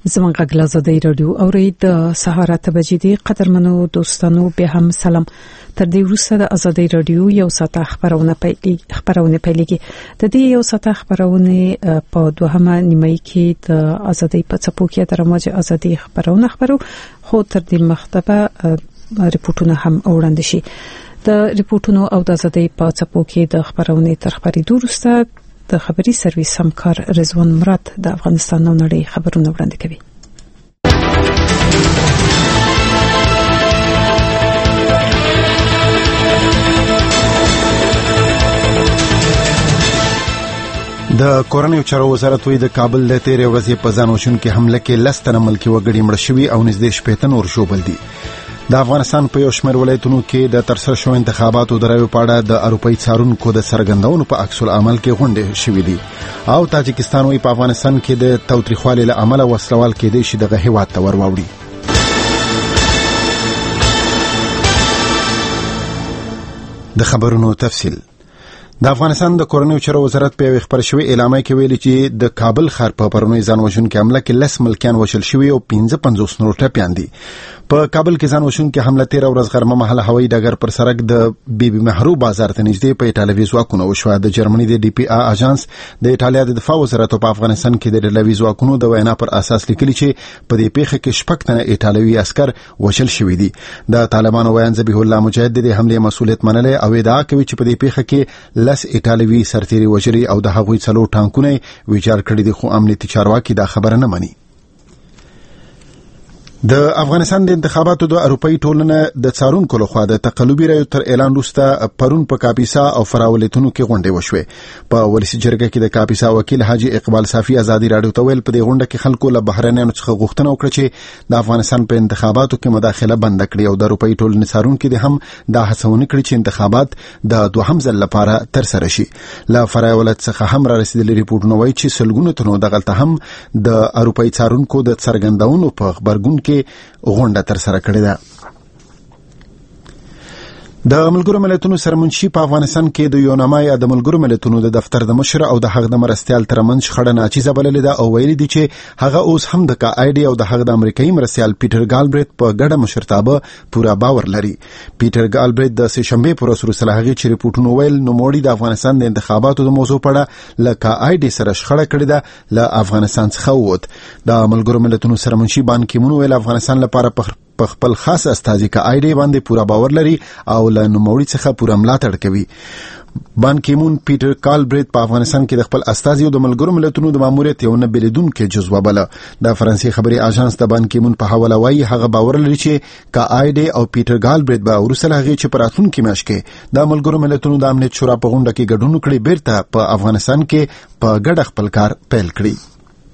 زموږ غږ له آزادۍ رادیو اورید د سهار 8 بجې دی. قدرمنو دوستانو به هم سلام. تر دې وروسته د آزادۍ رادیو یو ساعت خبرونه پیلېږي. د دې یو ساعت خبرونه په دوهمه نیمه کې د آزادۍ په څپو کې د رموج آزادۍ خبرونه خبرو خو تر دې مخته ریپورتونه هم وړاندې شي. د ریپورتونو او د آزادۍ په څپو کې د خبرونه تر خبرې وروسته د خبري سرویس همکار رضوان مراد د افغانستان نو نړۍ خبرونه وړاندې کوي. د کورنیو چارو وزارت وی د کابل د تیر ورځې په ځانوشن کې حمله کې لستنه ملکی وګړي مړ شوي او نږدې 15 نور ژوبل دي. د افغانستان په یو شمېر ولایتونو کې د ترسره شوو انتخاباتو د رایو په اړه د اروپאי څارونکو د څرګندونو په عکس العمل کې غونډې شوې دي او تاجکستان وی په افغانستان کې د تاوتریخوالي له امله وسلوال کېدې شي دغه هیواد ته ورواوړي. د خبرونو تفصیل. د افغانستان د کورنیو چارو وزارت په خبر شوی اعلامیه کې ویلي چې د کابل ښار په پرونی ځانوژن کې حمله کې 10 ملکیان وشل شوی او 55 نور ټپيان دي. په کابل کې ځانوژن کې حمله 13 ورځ غرمه مهاله هوایي ډګر پر سرک د بیبي محرو بازار ته نږدې په ایټالوي ځواکونو وشو. د جرمني د ډي پی آ اژانس د ایټالیا د دفاع وزارت په افغانستان کې د ایټالوي ځواکونو د وینا پر اساس لیکلي چې په دې پیښه کې شپږ تنه ایټالوي عسكر وشل شوی دي. د طالبانو ویان ذبیح الله مجاهد د حمله مسؤلیت منلې او ادعا کوي چې په دې پیښه کې لس ایټالوي سرتیري وژري او د هغوی څلور ټانکونه ویجاړ کړي دي، خو امنیتي چارواکي دا خبره نه مني. د افغانستان د انتخاباتو د اروپאי ټولنه د څارونکو لخوا د تقلبي رایو تر اعلان وروسته پرون په کاپیسا او فراولتونو کې غونډې وشوې. په ولسی جرګه کې د کاپیسا وکیل حاجی اقبال صافي ازادي رادیو ته ویل په دې غونډه کې خلکو له بهرنیانو څخه غوښتنه وکړه چې د افغانستان په انتخاباتو کې مداخله بند کړي او د اروپאי ټولنې څارونکو د هم دا هڅونه کړې چې انتخابات د دوهم ځل لپاره تر سره شي. له فراولت څخه هم را رسیدلي ریپورتونه وایي چې سلګونه تنو دغلته هم د اروپאי څارونکو د څرګندونو په خبرګون کې غونډه تر سره کړې ده. د ملګرو ملتونو سرمنشي په افغانستان کې د یونامای د ملګرو ملتونو د دفتر د مشر او د هغه د مرستيال ترمنځ خړه ناچیزه بللې ده او ویلي دي چې هغه اوس هم د کاایډي او د هغه د امریکایي مرستيال پیټر ګالبریت په ګډه مشرتابه پورا باور لري. پیټر ګالبریت د سهشنبه پر ورځ هغه چې ریپورتونه ویل نو موړي د افغانستان د انتخاباتو د موضوع په اړه ل کاایډي سره شخړه کړې ده ل افغانستان څخه ووت. د ملګرو ملتونو سرمنشي بان کی مون ویل افغانستان لپاره په خپل خاص استازي کاایډي باندې پورا باور لري او له نوموړي څخه پورا ملاتړ کوي. بان کی مون پیټر ګالبریت په افغانستان کې د خپل استازي او د ملګرو ملتونو د ماموریت یو نه بلیدونکو جزوه بله. د فرانسې خبري اژانس د بان کی مون په حواله وایي هغه باور لري چې کاایډي او پیټر ګالبریت به ورسره هغه چې پراتون کې ماشکه د ملګرو ملتونو د امنیت شورا په غونډه کې ګډون کړي بیرته په افغانستان کې په ګډه خپل کار پیل کړي.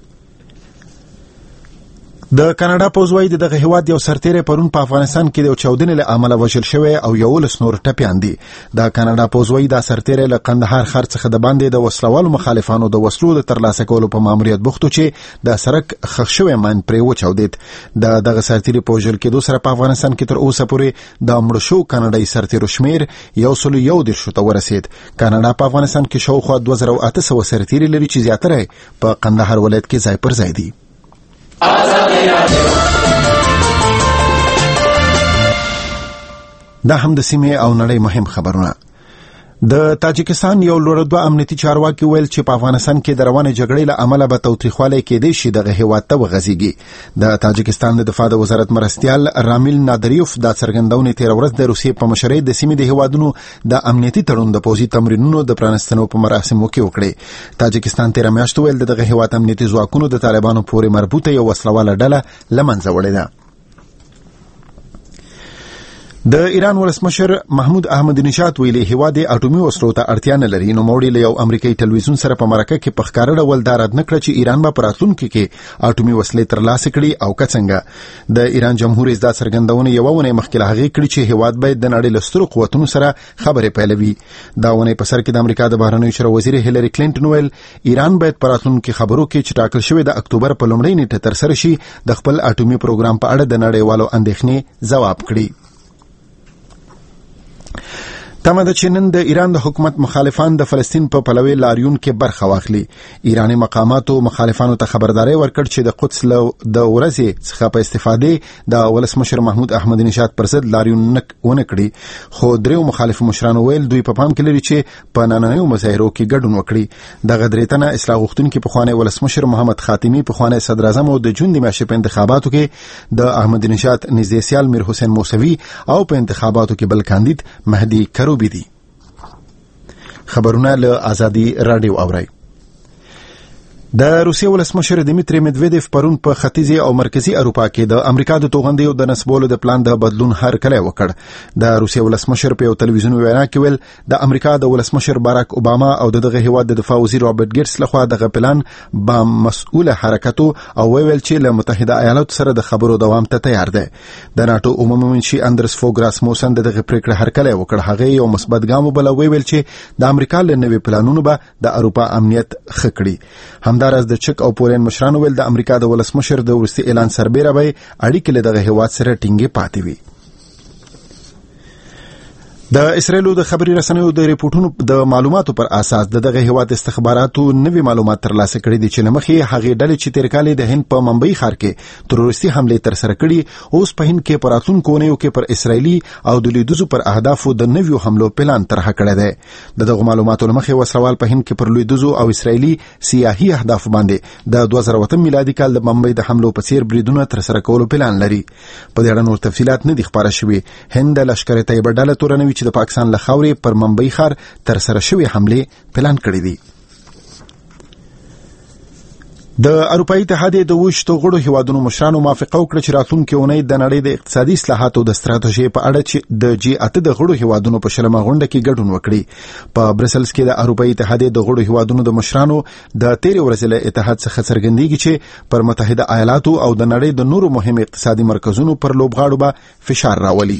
د کاناډا پوزوي دغه هیواد یو سرتیری پرون په افغانستان کې د چاودنې له عمله وژل شوی او یو لس نور ټپيان دي. د کاناډا پوزوي د سرتیری له قندهار ښار څخه د باندې د وسلوالو مخالفانو د وسلو د ترلاسه کولو په ماموریت بوختو چې د سرک خښ شوی مان پرې وچاودید. دغه سرتیری پوجل کې دوسر په افغانستان کې تر اوسه پورې د مړ شو کاناډایي سرتیرو شمیر 101 ته ورسید. کاناډا په افغانستان کې شاوخوا 2800 سرتیري لري چې زیاتره په قندهار ولایت کې ځای پر ځای دي. دا هم د سیمې او نړۍ مهم خبرونه. د تاجکستان یو لوړدو امنیتي چارواکي ویل چې په افغانستان کې د روانې جګړې له عمله به تاوتریخوالی کېدای شي دغه هیواد ته وغځيږي. د تاجکستان د دفاع د وزارت مرستيال رامیل نادریوف دا څرګندونې تیر ورځ د روسیې په مشرۍ د سیمې د هیوادونو د امنیتي تړون د پوزي تمرینونو د پرانستنو په مراسمو کې وکړي. تاجکستان تیر میاشت ویل دغه هیواد امنیتي ځواکونو د طالبانو پورې مربوطه یو وسلواله ډله لمنځه وړې ده. د ایران ولسمشر محمود احمدی نژاد ویلي هیواد اټومي وسلو ته اړتیا نه لري. نو موړي له یو امریکایي ټلویزیون سره په مرکه کې په ښکاره ډول دا رد نه کړ چې ایران به په راتلونکي کې اټومي وسلې ترلاسه کړي او که څنګه. د ایران جمهور رئیس دا څرګندونه یو ونه مخکې له هغې کړي چې هیواد باید د نړۍ له سترو قوتونو سره خبرې پیلوي. دا ونه په سر کې د امریکا د بهرنیو چارو وزیر هیلری کلینټن ویل ایران باید په راتلونکي خبرو کې چې ټاکل شوی د اکتوبر په لومړۍ نیټه تر سره شي د خپل اټومي پروګرام په اړه د نړیوالو اندېښنې ځواب کړي. تمه ده چې نن د ایران د حکومت مخالفان د فلسطین په پلوي لاریون کې برخه واخلي. ایرانی مقاماتو مخالفانو ته خبرداري ورکړ چې د قدس د ورځې څخه په استفادې د ولسمشر محمود احمدی نژاد پر ضد لاریون ونه کړي، خو دریو مخالف مشرانو ویل دوی په پام کې لري چې په نننیو مظاهرو کې ګډون وکړي. دغه درېتنه اصلاح غوښتونکي پخوانی ولسمشر محمد خاتمی، پخوانی صدر اعظم او د جون د میاشتې په انتخاباتو کې د احمدی نژاد نږدې سیال میر حسین موسوي او په انتخاباتو کې بل کاندید مهدی کروبی دي. خبرونه له آزادي رادیو اوري. د روسیې ولسمشر دیمیتری مدویدیف پرون په ختیځي او مرکزی اروپا کې د امریکا د توغندیو د نسبولو د پلان د بدلون هرکلی وکړ. د روسیې ولسمشر په یو تلویزیوني وینا کې ویل د امریکا د ولسمشر باراک اوباما او دغه هیواد د دفاع وزیر رابرټ ګیټس لخوا دغه پلان با مسؤله حرکتو او ویل چې له متحده ایالاتو سره د خبرو دوام ته تیار دی. د ناتو عمومي منشي اندرس فوګ راسموسن دغه پریکړه هرکلی وکړ. هغه یو مثبت ګام بل ویل چې د امریکا له نوي پلانونو به د اروپا امنیت خکړي. همدارس د چک او پولین مشرانو ویل د امریکا د ولسمشر د وروستي اعلان سربېره به اړیکې له دغه هیواد سره ټینګې پاتې وي. د اسرائیل د خبري رسنیو د ریپورتونو د معلوماتو پر اساس دغه هیواد استخباراتو نوي معلومات ترلاسه کړي دي چې لمخې هغه ډلې چې تیر کال د هند په ممبئی ښار کې تروریستي حمله تر سره کړي اوس په هند کې پراتون کونیو کې پر اسرایلی او د لیدوزو پر اهدافو د نویو حملو پلان طرح کړی دی. دغه معلوماتو لمخې وسروال په هند کې پر لیدوزو او اسرایلی سیاحي اهداف باندې د 2008 میلادي کال د ممبئی د حملو په څیر بریدونه تر سره کولو پلان لري. په دې اړه نور تفصيلات نه دي خبره شوي. هند لشکره طیبه ډله تورنوي چې د پاکستان له خاورې پر ممبئی ښار تر سره شوی حمله پلان کړی دی. د اروپאי اتحادیې د وشتو غړو هیوادونو مشرانو موافقه وکړه چې راتلونکي اونۍ د نړۍ د اقتصادي اصلاحاتو د ستراتیژۍ په اړه چې د G8 د غړو هیوادونو په شلمه غونډه کې ګډون وکړي. په برسلز کې د اروپאי اتحادیې د غړو هیوادونو د مشرانو د تیر ورځې له اتحاد څخه څرګندېږي چې پر متحده ایالاتو او د نړۍ د نورو مهم اقتصادي مرکزونو پر لوبغاړو به فشار راولي.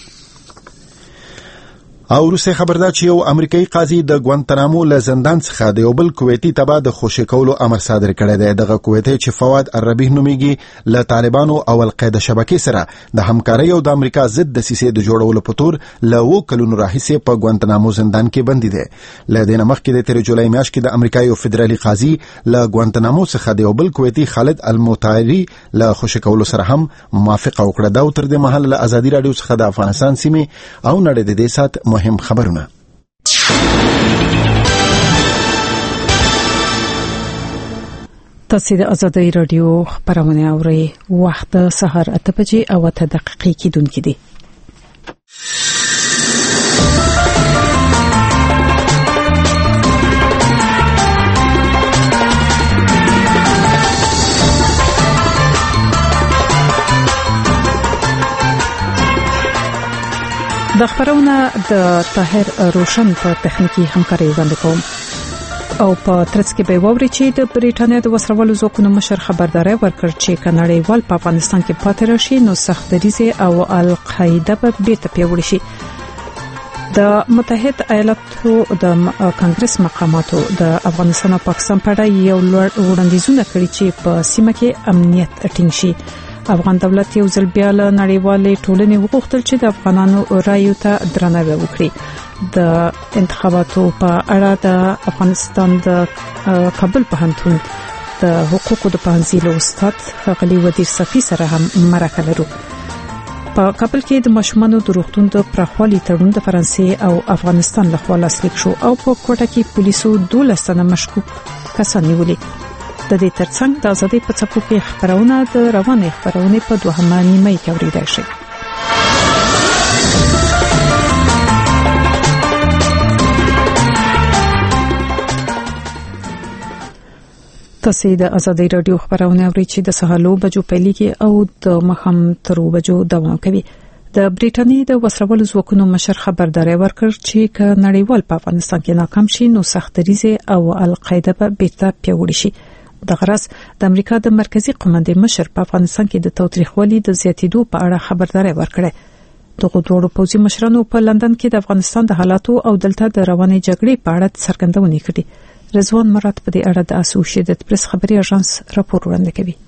او روسي خبردار چې یو امریکایي قاضي د ګوانتنامو له زندان څخه د یو بل کویتي تبع د خوشی کولو امر صادر کړی دی. دغه کویتي چې فواد الربیح نومیږي له طالبانو او القاعده شبکې سره د همکارۍ او د امریکا ضد د سیسې د جوړولو په تور له 2 کلونو راهیسې په ګوانتنامو زندان کې بندي دی. له دې نه مخکې د 3 جولای میاشتې کې د امریکایي فدرالي قاضي له ګوانتنامو څخه د یو بل کویتي خالد المطهری له خوشی کولو سره هم موافقه وکړه. دا تر دې مهال له ازادي رادیو څخه د افغانستان سیمې او نړۍ د دې سات مهم خبرونه. تاسو د ازادي رادیو خبرونه اورئ. وخت سهار 8 بجې او 8 دقیقې کېدونکې دي. د خبرونه د طاهر روشن په تخنیکی همکاري وړاندې کوم. او په ترڅ کې به ووري چې د بریټانیا د وسرولو ځواکونو مشر خبرداري ورکړ چې کناړیوال په افغانستان کې پاتې راشي نو سخت دریزه او القاعده به بیرته پیوړ شي. د متحده ایالاتو د کانګرس مقاماتو د افغانستان او پاکستان په اړه یو لوړ وړاندیزونه کړی چې په سیمه کې امنیت ټینګ شي. افغان دولت یو ځل بیا له نړیوالې ټولنې وغوښتل چې د افغانانو رایو ته درناوی وکړي. د انتخاباتو په اړه د افغانستان د کابل پوهنتون د حقوقو د پوهنځي له استاد غلي ودیر صفي سره هم مرکه لرو. په کابل کې د ماشومانو د روغتون د پراخوالي تړون د فرانسې او افغانستان لخوا لاسلیک شو او په کوټه کې پولیسو 12 تنه مشکوک کسان نیولې. د دې ترڅنګ د ازادي په څپو کې خبرونه د روانې خبرونه په دوهمه نیمه کې اوریدای شي. تاسو د ازادي رادیو خبرونه اورئ چې د سهالو بجو پیلېږي او د مخم ترو بجو دوام کوي. د بریټانیا د وسرولو ځواکونو مشر خبرداري ورکړ چې ک نړیوال په افغانستان کې ناکام شي نو سخت دریزه او القاعده به بیرته پیوړ شي. د غرض د امریکا د مرکزی قومندان مشر په افغانستان کې د تاوتریخوالي د زیاتیدو په اړه خبرداري ورکړه. دغه دوه پوځي مشرانو په لندن کې د افغانستان د حالاتو او دلته د روانې جګړې په اړه څرګندونه کړې. رضوان مراد په دې اړه د اسوسییټډ پریس خبري اژانس راپور وړاندې کوي.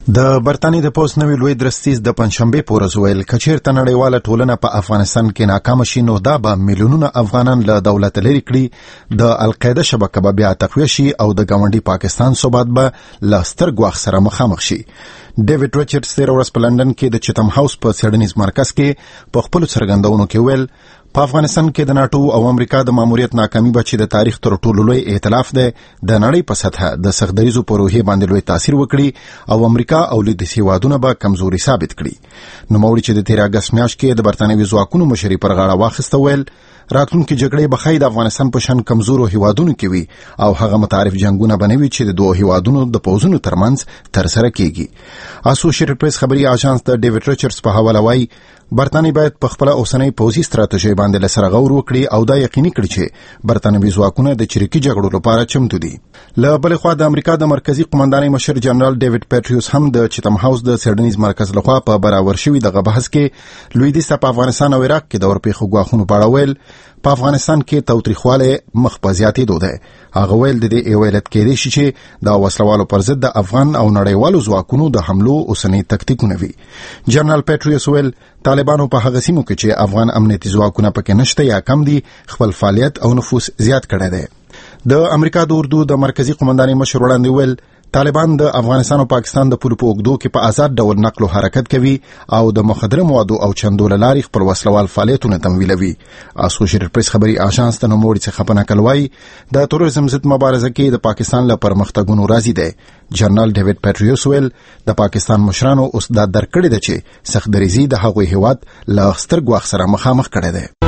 د برتانیې د پوز نوی لوی درستیز د پنځشنبه پورز ویل کچیر تنړیواله ټولنه په افغانستان کې ناکام شي نو دا به میلیونونه افغانان له دولت لري کړي د القاعده شبکه به بیا تقویه شي او د ګاونډي پاکستان ثبات به له ستر ګواښ سره مخامخ شي. ډیوډ ریچارډز تیر ورځ په لندن کې د چتم هاوس په څېړنیز مرکز کې په خپل څرګندونو کې ویل په افغانستان کې د ناتو او امریکا د ماموریت ناکامي به چې د تاریخ تر ټولو لوی ائتلاف ده د نړۍ په سطح د سختدریزو پروژې باندې لوی تاثیر وکړي او امریکا او لویدیځ هیوادونه به کمزوري ثابت کړي. نو موري چې د 13 اگست میاشت کې د برتانوي ځواکونو مشري پر غاړه واخیسته ویل راتلونکي جګړې به خای د افغانستان په شان کمزورو هیوادونو کې وي او هغه متعارف جنگونه بنوي چې د دوه هیوادونو د پوزونو ترمنځ تر سره کیږي. اسوسییټډ پریس خبري اژانس د ډیوډ ریچارډز په حواله وايي برتانیې باید په خپل اوسنۍ پوزي ستراتیژي باندې لسره غور وکړي او دا یقیني کړي چې برتانوي ځواکونه د چریکي جګړو لپاره چمتو دي. له بل خوا د امریکا د مرکزی قومندانۍ مشر جنرال ډیوډ پیټریوس هم د چتم هاوس د څېړنیز مرکز لخوا په برابر شوی دغه بحث کې لویدیځ په افغانستان او عراق کې د اورپیښو غواخونو په اړه ویل په افغانستان کې توتریخواله مخ په زیاتېدو ده. هغه ویل د دې ایوالت کېدې شي چې د وسلوالو پر ضد د افغان او نړیوالو ځواکونو د حملو اوسنۍ تکتیکونه وي. جنرال پیټریوس ویل طالبانو په هغه سیمو کې چې افغان امنیتي ځواکونه پکې نشته یا کم دي خپل فعالیت او نفوذ زیات کړی دی. د امریکا د اردو د مرکزی قومندانۍ مشر وړاندې ویل طالبان د افغانستان او پاکستان د پولو په اوږدو کې په آزاد ډول نقل او حرکت کوي او د مخدره موادو او چندو له لارې خپل وسلوال فعالیتونه تمویلوي. اسوسییټډ پریس خبري اژانس ته نوموړي څخه په نقل وايي د تروریزم ضد مبارزه کې د پاکستان له پرمختګونو راضي دی. جنرال ډیوډ پیټریوس ویل د پاکستان مشرانو اوس دا درکړی دی چې سختدریزي د هغوی هیواد له ستر ګواښ سره مخامخ کړی دی.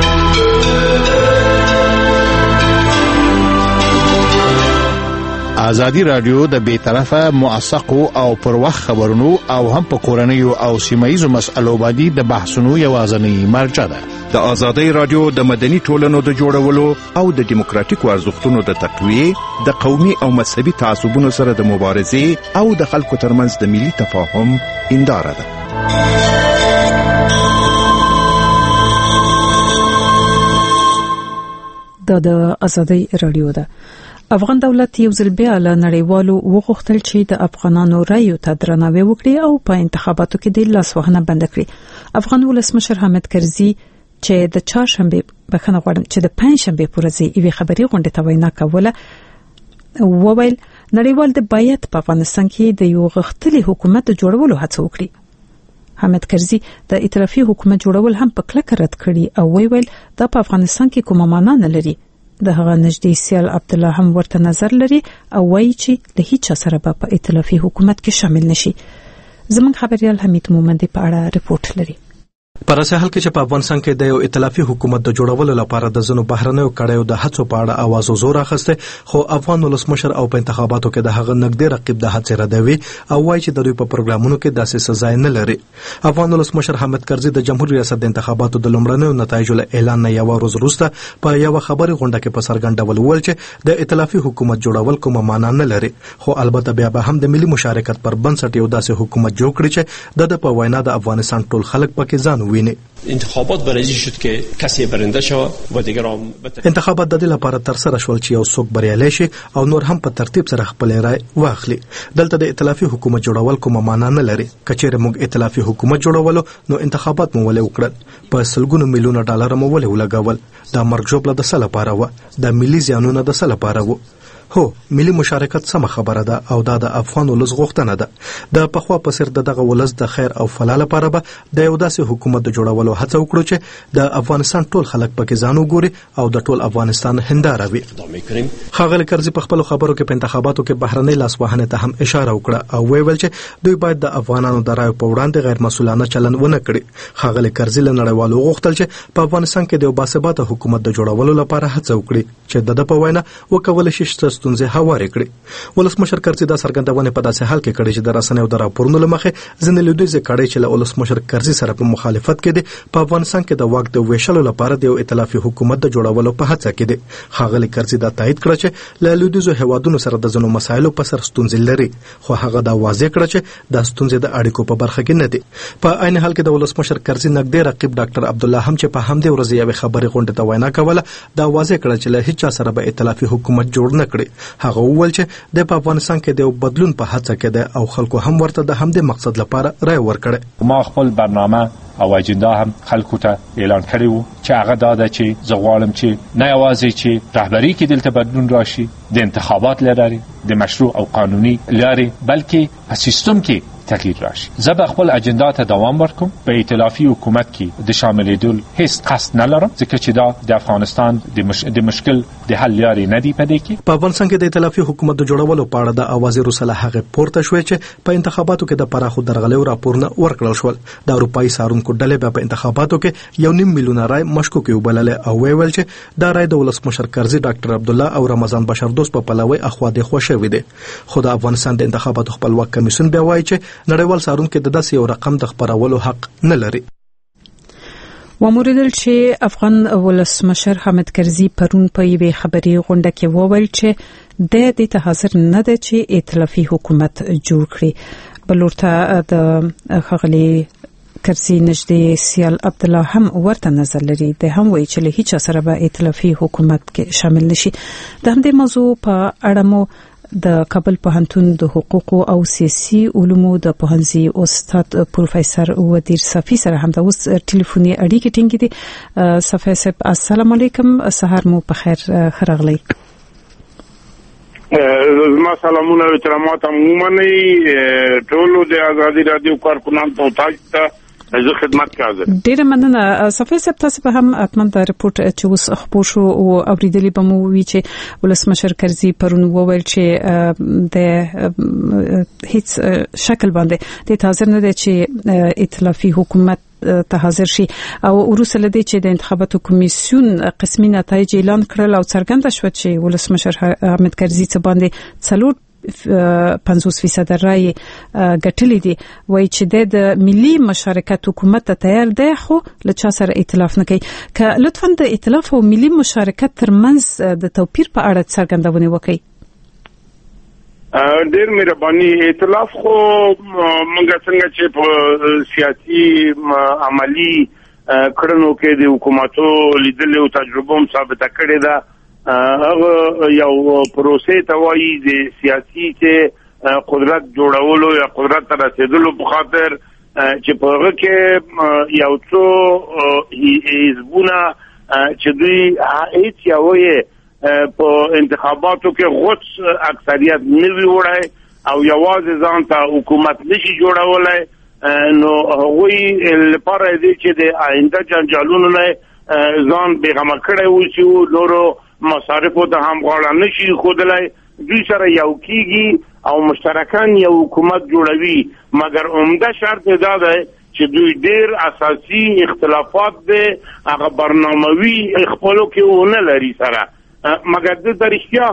ازادي رادیو د بیطرفه موثقو او پر وخت خبرونو او هم په کورنیو او سیمایي مسایلو باندې د بحثونو یوازنی مرجع ده. د ازادي رادیو د مدني ټولنو د جوړولو او د دیموکراتیکو ارزښتونو د تقویه د قومي او مذهبي تعصبونو سره د مبارزې او د خلکو ترمنځ د ملي تفاهم هنداره ده. د ازادي رادیو ده. افغان دولت یو ځل بیا له نړیوالو وغوښتل چې د افغانانو رایو ته درناوی وکړي او په انتخاباتو کې د لاسوهنه بند کړي. افغان ولسمشر حامد کرزي چې د چهارشنبه بخښنه غواړم چې د پنځشنبه پورې یوې خبري غونډې ته وینا کوله وویل نړیوال د باید په افغانستان کې د یو غښتلي حکومت جوړولو هڅه وکړي. حامد کرزي د ائتلافي حکومت جوړول هم په کلکه رد کړي او ویل دا په افغانستان کې کومه معنا نه لري. د هغه نږدې سیال عبد الله هم ورته نظر لري او وایي چې له هیڅ سره په ائتلافي حکومت کې شامل نشي. زموږ خبريال حمید مومندي په اړه ریپورت لري. پر اساس حال کې چې په افغانستان کې د یو ائتلافي حکومت د جوړولو لپاره د زنو بهرنیو کړهو د هڅو په اړه आवाज زور اخسته خو افغان ولسمشر او په انتخاباتو کې د هغه نږدې رقیب د هڅې ردوي او وایي چې د دوی په پروګرامونو کې داسې سزا نه لري. افغان ولسمشر حامد کرزي د جمهوریت ریاست د انتخاباتو د لومړنیو نتایجو له اعلان نه یو ورځ وروسته په یو خبري غونډه کې په سرګند ډول وویل چې د ائتلافي حکومت جوړول کومه معنا نه لري خو البته بیا به هم د ملي مشارکت پر بنسټ یو داسې حکومت جوړ کړي چې د په وینا د افغانستان ټول خلک پکې ځان وویني. انتخابات برای شد که کسی برنده شود و دیگران انتخابات د دې لپاره تر سره شول چې یو څوک بریالی شي او نور هم په ترتیب سره خپل رائے واخلي. دلته د ائتلافي حکومت جوړول کومه معنا نه لري. کچېره موږ ائتلافي حکومت جوړولو نو انتخابات مو ولې وکړل په سلګونو میلیونه ډالر مو ولې ولګول. دا مرګ جوړه د سل لپاره و د ملي زیانونو د سل لپاره و. هو ملي مشارکت سم خبره ده او دا د افغان ولس غوښتنه ده. د پخوا په سر دغه ولس د خیر او فلاح لپاره به د یو داسې حکومت د جوړولو هڅه وکړو چې د افغانستان ټول خلک پکې ځان وګوري او د ټول افغانستان هنداره وي. ښاغلی کرزي په خپل خبرو کې په انتخاباتو کې بهرنۍ لاسوهنې ته هم اشاره وکړه او ویل چې دوی باید د افغانانو د رایو په وړاندې غیر مسؤلانه چلند ونه کړي. ښاغلی کرزي له نړیوالو غوښتل چې په افغانستان کې د یو باثباته حکومت د جوړولو لپاره هڅه وکړي چې د په وینا وکول شي ستونزې هوارې کړي. ولسمشر کرزي دا څرګندونه په داسې حال کې کړې چې د رسنیو د راپورونو لمخې ځینې لویدیځ کړي چې له ولسمشر کرزي سره په مخالفت کې دي په افغانستان کې د واک د ویشلو لپاره د یو ائتلافي حکومت د جوړولو په هڅه کې دي. ښاغلی کرزي دا تایید کړ چې له لویدیځو هیوادونو سره د ځینو مسایلو په سر ستونزې لري خو هغه دا واضح کړ چې دا ستونزې د اړیکو په برخه کې نه دي. په عین حال کې د ولسمشر کرزي نږدې رقیب ډاکټر عبد الله هم چې په همدې ورځ یو خبري غونډه ته وینا کوله دا واضح کړ چې له هیڅ سره به ائتلافي حکومت جوړ نه کړي هغه وویل چې د افغانستان کې د بدلون په هڅه کې ده او خلکو هم ورته د همدې مقصد لپاره رای ورکړي. ما خپل برنامه او اجندا هم خلکو ته اعلان کړی وو چې هغه دا ده چې زه غواړم چې نه یوازې چې رهبری کې دلته بدلون راشي د انتخابات لري د مشروع او قانوني لاري بلکې په سیستم کې تغییر راشي. زه به خپل اجندا ته دوام ورکوم. په ائتلافي حکومت کې د شاملېدل هیڅ قصد نه لرم ځکه چې دا د افغانستان د مشکل د حل لاري نه دی پدې کې. په افغانستان کې د ائتلافي حکومت د جوړولو په اړه د اوازې روسله هغه پورته شوې چې په انتخاباتو کې د پراخو درغلیو راپورونه ورکړل شول. د اروپאי سارونکو ډلې په انتخاباتو کې 1.5 میلیون رای مشکوک وبلل او ویل چې دا رای د ولسمشر کرزي ډاکټر عبد الله او رمضان بشردوست په پلوي اخوا د خوشوي دي. خو د افغانستان د انتخاباتو خپلواک کمیسیون بیا وایي چې نړیوال سارونکو د داسې یو رقم د خبرولو حق نه لري. وموریدل چې افغان ولسمشر حامد کرزي پرون په یوه خبري غونډه کې وویل چې د دې حاضر نه ده چې ائتلافي حکومت جوړ کړي. بلورته د خغلي کرزي نږدې سیال عبد الله هم ورته نظر لري. د هم وایي چې له هیڅ سره به ائتلافي حکومت کې شامل نشي. د همدې موضوع په اړه مو د کابل پوهنتون د حقوق او سیاسي علومو د پوهنځي استاد پروفیسور ودیر صافي سره هم د اوس ټلیفوني اړیکې ټینګې دي. صافي صاحب السلام علیکم، سهار مو په خیر خراغلی. زما سلامونه او احترامات عموماً ټولو د ازادي رادیو کارکونانو ته تاسو ته زه خدمت کوم. ډیره مننه صافي صاحب. تاسو به هم اتمن د رپورت چې اوس خبر شو او اوریدلی به مو وی چې ولسمشر کرزي پرون وویل چې د هیڅ شکل باندې د حاضر نه دی چې ائتلافي حکومت ته حاضر شي او وروسته لدی چې د انتخاباتو کمیسیون قسمي نتایج اعلان کړل او څرګنده شو چې ولسمشر حامد کرزي څخه باندې 50% رای ګټلې دي. وایي چې د ملي مشارکت حکومت ته تیار دی خو له چا سره ائتلاف نه کوي. که لطفا د ائتلاف او ملي مشارکت ترمنځ د توپیر په اړه څرګندونه وکړي. ډېر مهرباني. ائتلاف خو موږ څنګه چې په سیاسي عملی کړنو کې د حکومتو لیدلو تجربه هم ثابته کړې ده. هغه یو پروسې ته وایي د سیاسي چې قدرت جوړولو یا قدرت ته رسیدلو په خاطر چې په هغه کې یو څو حزبونه چې دوی هیڅ یوې په انتخاباتو کې غوڅ اکثریت نه وي وړی او یوازې ځان ته حکومت نشي جوړولای، نو هغوی لپاره دی چې د آینده جنجالونو نه ځان بیغمه کړی اوسي او نورو مصارفو ته هم غاړه نشي ښودلی. دوی سره یو کیږي او مشترکان یو حکومت جوړوي، مګر عمده شرط دا ده چې دوی ډېر اساسي اختلافات دي هغه برناموي خپلو کې ونه لري سره، مګر د رښتیا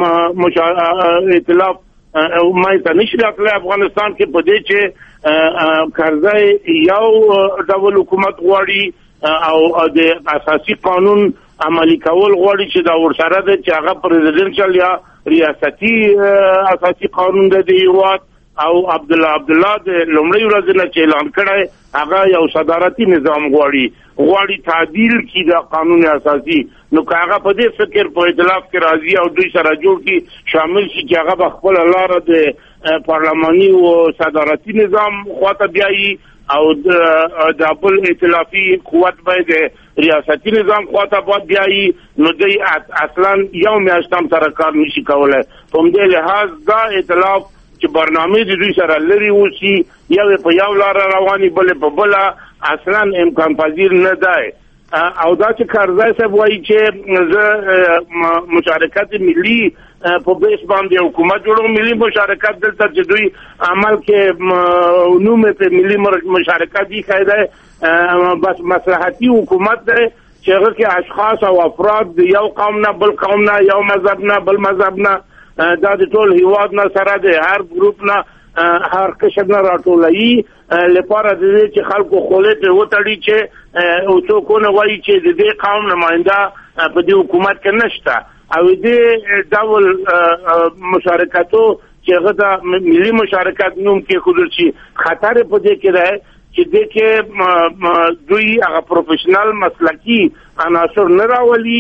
هم ائتلاف مایته نشي راتلی افغانستان کې په دې چې کرزی یو ډول حکومت غواړي او د اساسي قانون عملی کول غواړي چې دا ورسره ده چې هغه پریزیدنشل یا ریاستي اساسي قانون د هیواد او عبد الله د لومړی ورځ نه چې اعلان کړی هغه یو صدارتي نظام غواړي تعدیل کی د قانون اساسي. نو که هغه په دې فکر په ائتلاف کې راځي او دوی سره جوړ کی شامل شي چې هغه خپل لاره د پارلماني او صدارتي نظام خواته بیایي او د خپل ائتلافي قوت باندې ریاستي نظام خواته باید بیایي، نو دوی اصلا یو میاشتم سره کار نشي کولای. په دې لحاظ دا ائتلاف چې برنامه د دوی سره لري اوسي یو په یو لار رواني بل په بل اصلا امکان پذیر نه دی. او دا چې کرزی صاحب وایي چې زه مشارکت ملي په بیس باندې حکومت جوړو، ملي مشارکت دلته چې دوی عمل کې نوم په ملي مشارکت دی خایده بس مصلحتي حکومت دی چې هغه کې اشخاص او افراد یو قوم نه بل قوم نه، یو مذهب نه بل مذهب نه، دا د ټول هیواد نه سره دی، هر ګروپ نه هر قشر نه راټولایي لپاره د دې چې خلکو خولې ته وتړي چې او څوک نه وایي چې د دې قوم نماینده په دې حکومت کې نشته او دې ډول مشارکتو چې هغه د ملي مشارکت نوم کې خودل شي خطر په دې کې ده چې دې کې دوی هغه پروفیشنل مسلکی عناصر نه راولي،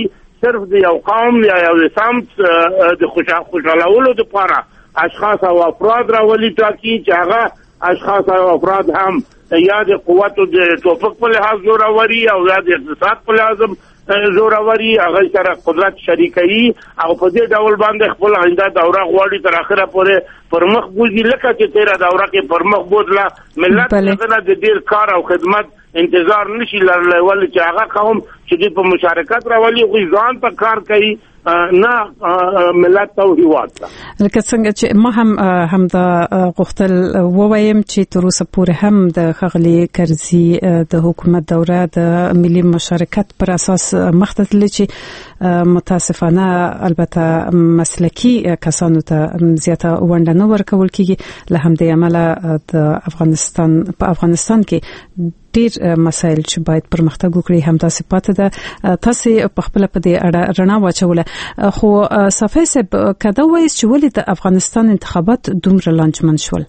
صرف د یو قوم یا یو سمت د خوشالولو لپاره اشخاص او افراد راولي ټاکي چې هغه اشخاص او افراد هم یا د قوت او د توفیق په لحاظ زوروري او یا د اقتصاد په لحاظ زوروري هغه سره قدرت شریکي او په دې ډول باندې خپل آینده دوره غواړي تر اخره پورې پر مخ بوزي لکه چې تیرا دوره کې پر مخ بوزله ملت څنګه د ډیر کار او خدمت انتظار نشي لرلای ول چې هغه قوم چې په مشارکت راولي خو ځان په کار کوي نه ملت او هیواد لکه څنګه چې ما هم د غوښتل ووایم چې تر اوسه پورې هم د خغلی کرزي د حکومت دوره د ملي مشارکت پر اساس مختلف چې متاسفانه البته مسلکی کسانو ته زیاته ونډه نه ورکول کیږي له همدې عمله د افغانستان کې ډیر مسایل چې باید پرمختګ وکړي هم تاسو پاتې ده تاسو په خپل په دې اړه رڼا واچوله خو صفای صاحب کدا وایي چې ولې د افغانستان انتخابات دومره لانجمن شول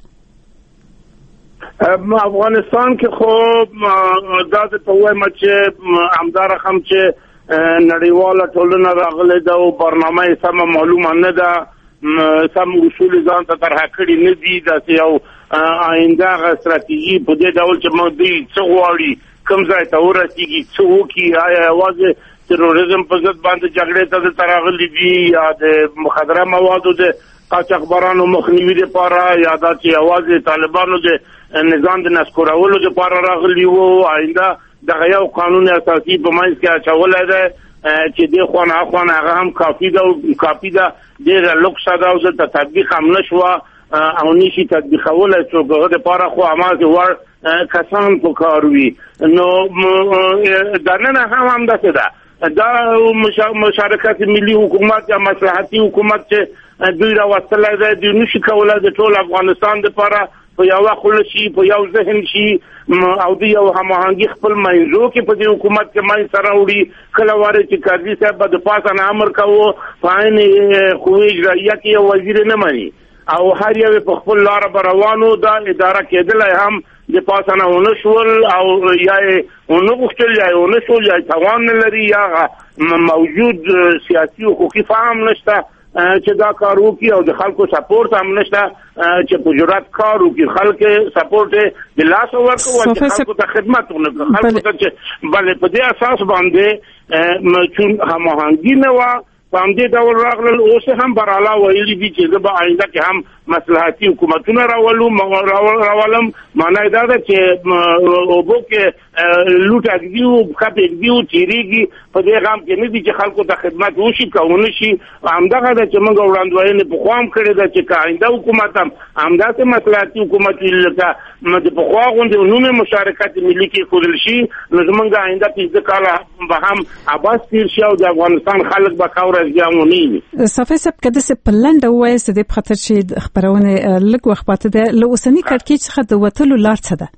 افغانستان کې خو دا ته وایم چې همدار هم چې نړیواله ټولنه راغله د برنامه سم معلومه نه ده سم اصول ځان ته طرح کړی نه دي د یو آینده استراتیژي په دې ډول چې موږ دې څو غواړي کوم ځای ته ورسیږي څو کی آیا واځي تروریزم په ضد باندې جګړې ته تراغلي دي یا د مخدره موادو د قاچاقبرانو مخنیوي لپاره یا د چې طالبانو د نظام د نسکورولو لپاره راغلي وو آینده د یو قانون اساسي په منځ کې اچولای دی چې د خوانه هغه هم کافي ده د لوکس دا او د تطبیق هم نشوه او نشي تطبیقول چې په دې لپاره خو امازه ور کسان په کار وي نو دنه هم ده دا مشارکت ملي حکومت یا مصلحتي حکومت چې دوی راوستلای دی د نشي کولای د ټول افغانستان لپاره په یو خل شي په یو ذهن شي او د یو هماهنګي خپل منځو کې په دې حکومت کې مای سره وړي کله واره چې قاضي صاحب د پاسه نه امر کوو فاین خوې اجرائیه کې وزیر نه مانی او هر یو په خپل لار روانو دا اداره کېدل هم د پاسه نه ونشول او یا ونغښتل یا ونشول یا توان لري یا موجود سیاسي او حقوقي فهم نشته چې دا کار وکړي او د خلکو سپورټ هم نشته چې په جرأت کار وکړي خلک سپورټ د لاس ورکو او خلکو ته خدمت وکړي خلکو ته بلې په دې اساس باندې چون هماهنګي نه و باندې دا ورغلل اوس هم براله ویلي دي چې زه به آینده کې هم مصلحتي حکومتونه راولم معنی دا ده چې اوبو کې لوټ اګدیو خپ اګدیو چیرېږي په دې غام کې نه دي چې خلکو ته خدمت وشي کوونه شي همدغه ده چې موږ وړاندوینه په خوام کړی ده چې آینده حکومت هم همداسې مصلحتي حکومت لکه د په خوا غونډې نومه مشارکت ملي کې خودل شي نو زمونږ آینده کې کاله به هم عباس تیر شي او د افغانستان خلک به کاوره ځامونی صفای صاحب کده سه پلند وایس د خطر شي خبرونه لږ وخت پاتې ده له اوسنی کړکېچ څخه د وټلو لار څه ده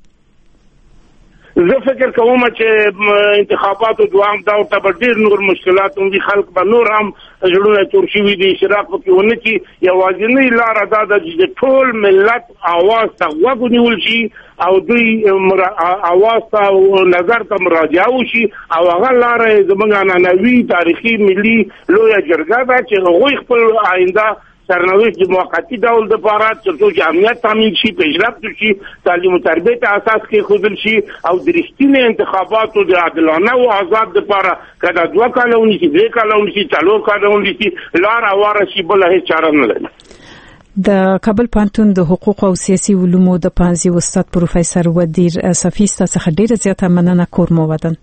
زه فکر کوم چې انتخاباتو دوام دا او ډیر نور مشکلات هم دي خلک به نور هم جوړونه تور شي دي اشراف کې ونه کې یوازینی لار ادا ده چې ټول ملت आवाज ته وګونیول شي او دوی आवाज ته نظر ته مراجعه وشي او هغه لار زمونږ ننوي تاریخي ملي لوی جرګه ده چې هغوی خپل آینده سرنوشت د موقتی ډول د لپاره چې امنیت تامین شي پیشرفت شي تعلیم او تربیت اساس کې خودل شي او د رښتینی انتخاباتو د عادلانه او آزاد د لپاره کله 2 کاله ونیسي 3 کاله ونیسي 4 کاله ونیسي لار اواره شي بل هیڅ چاره نه لري د کابل پانتون د حقوق او سیاسي علومو د پانزي استاد پروفیسور ودیر صفی څخه ډیره زیاته مننه کوم ودان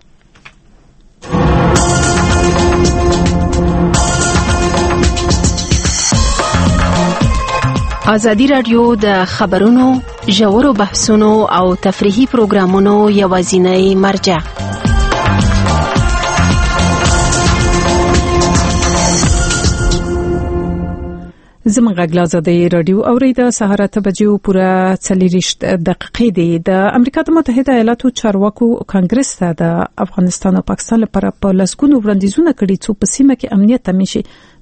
ازادي رادیو د خبرونو ژورو بحثونو او تفریحي پروګرامونو یوازینی مرجع زموږ غږ ازادي رادیو اوریدا سهار ته بجو پورا 40 دقیقې دی د امریکا متحده ایالاتو چارواکو کانګرس ته د افغانستان او پاکستان لپاره په لسګونو وړاندیزونه کړي چې په سیمه کې امنیت تامین شي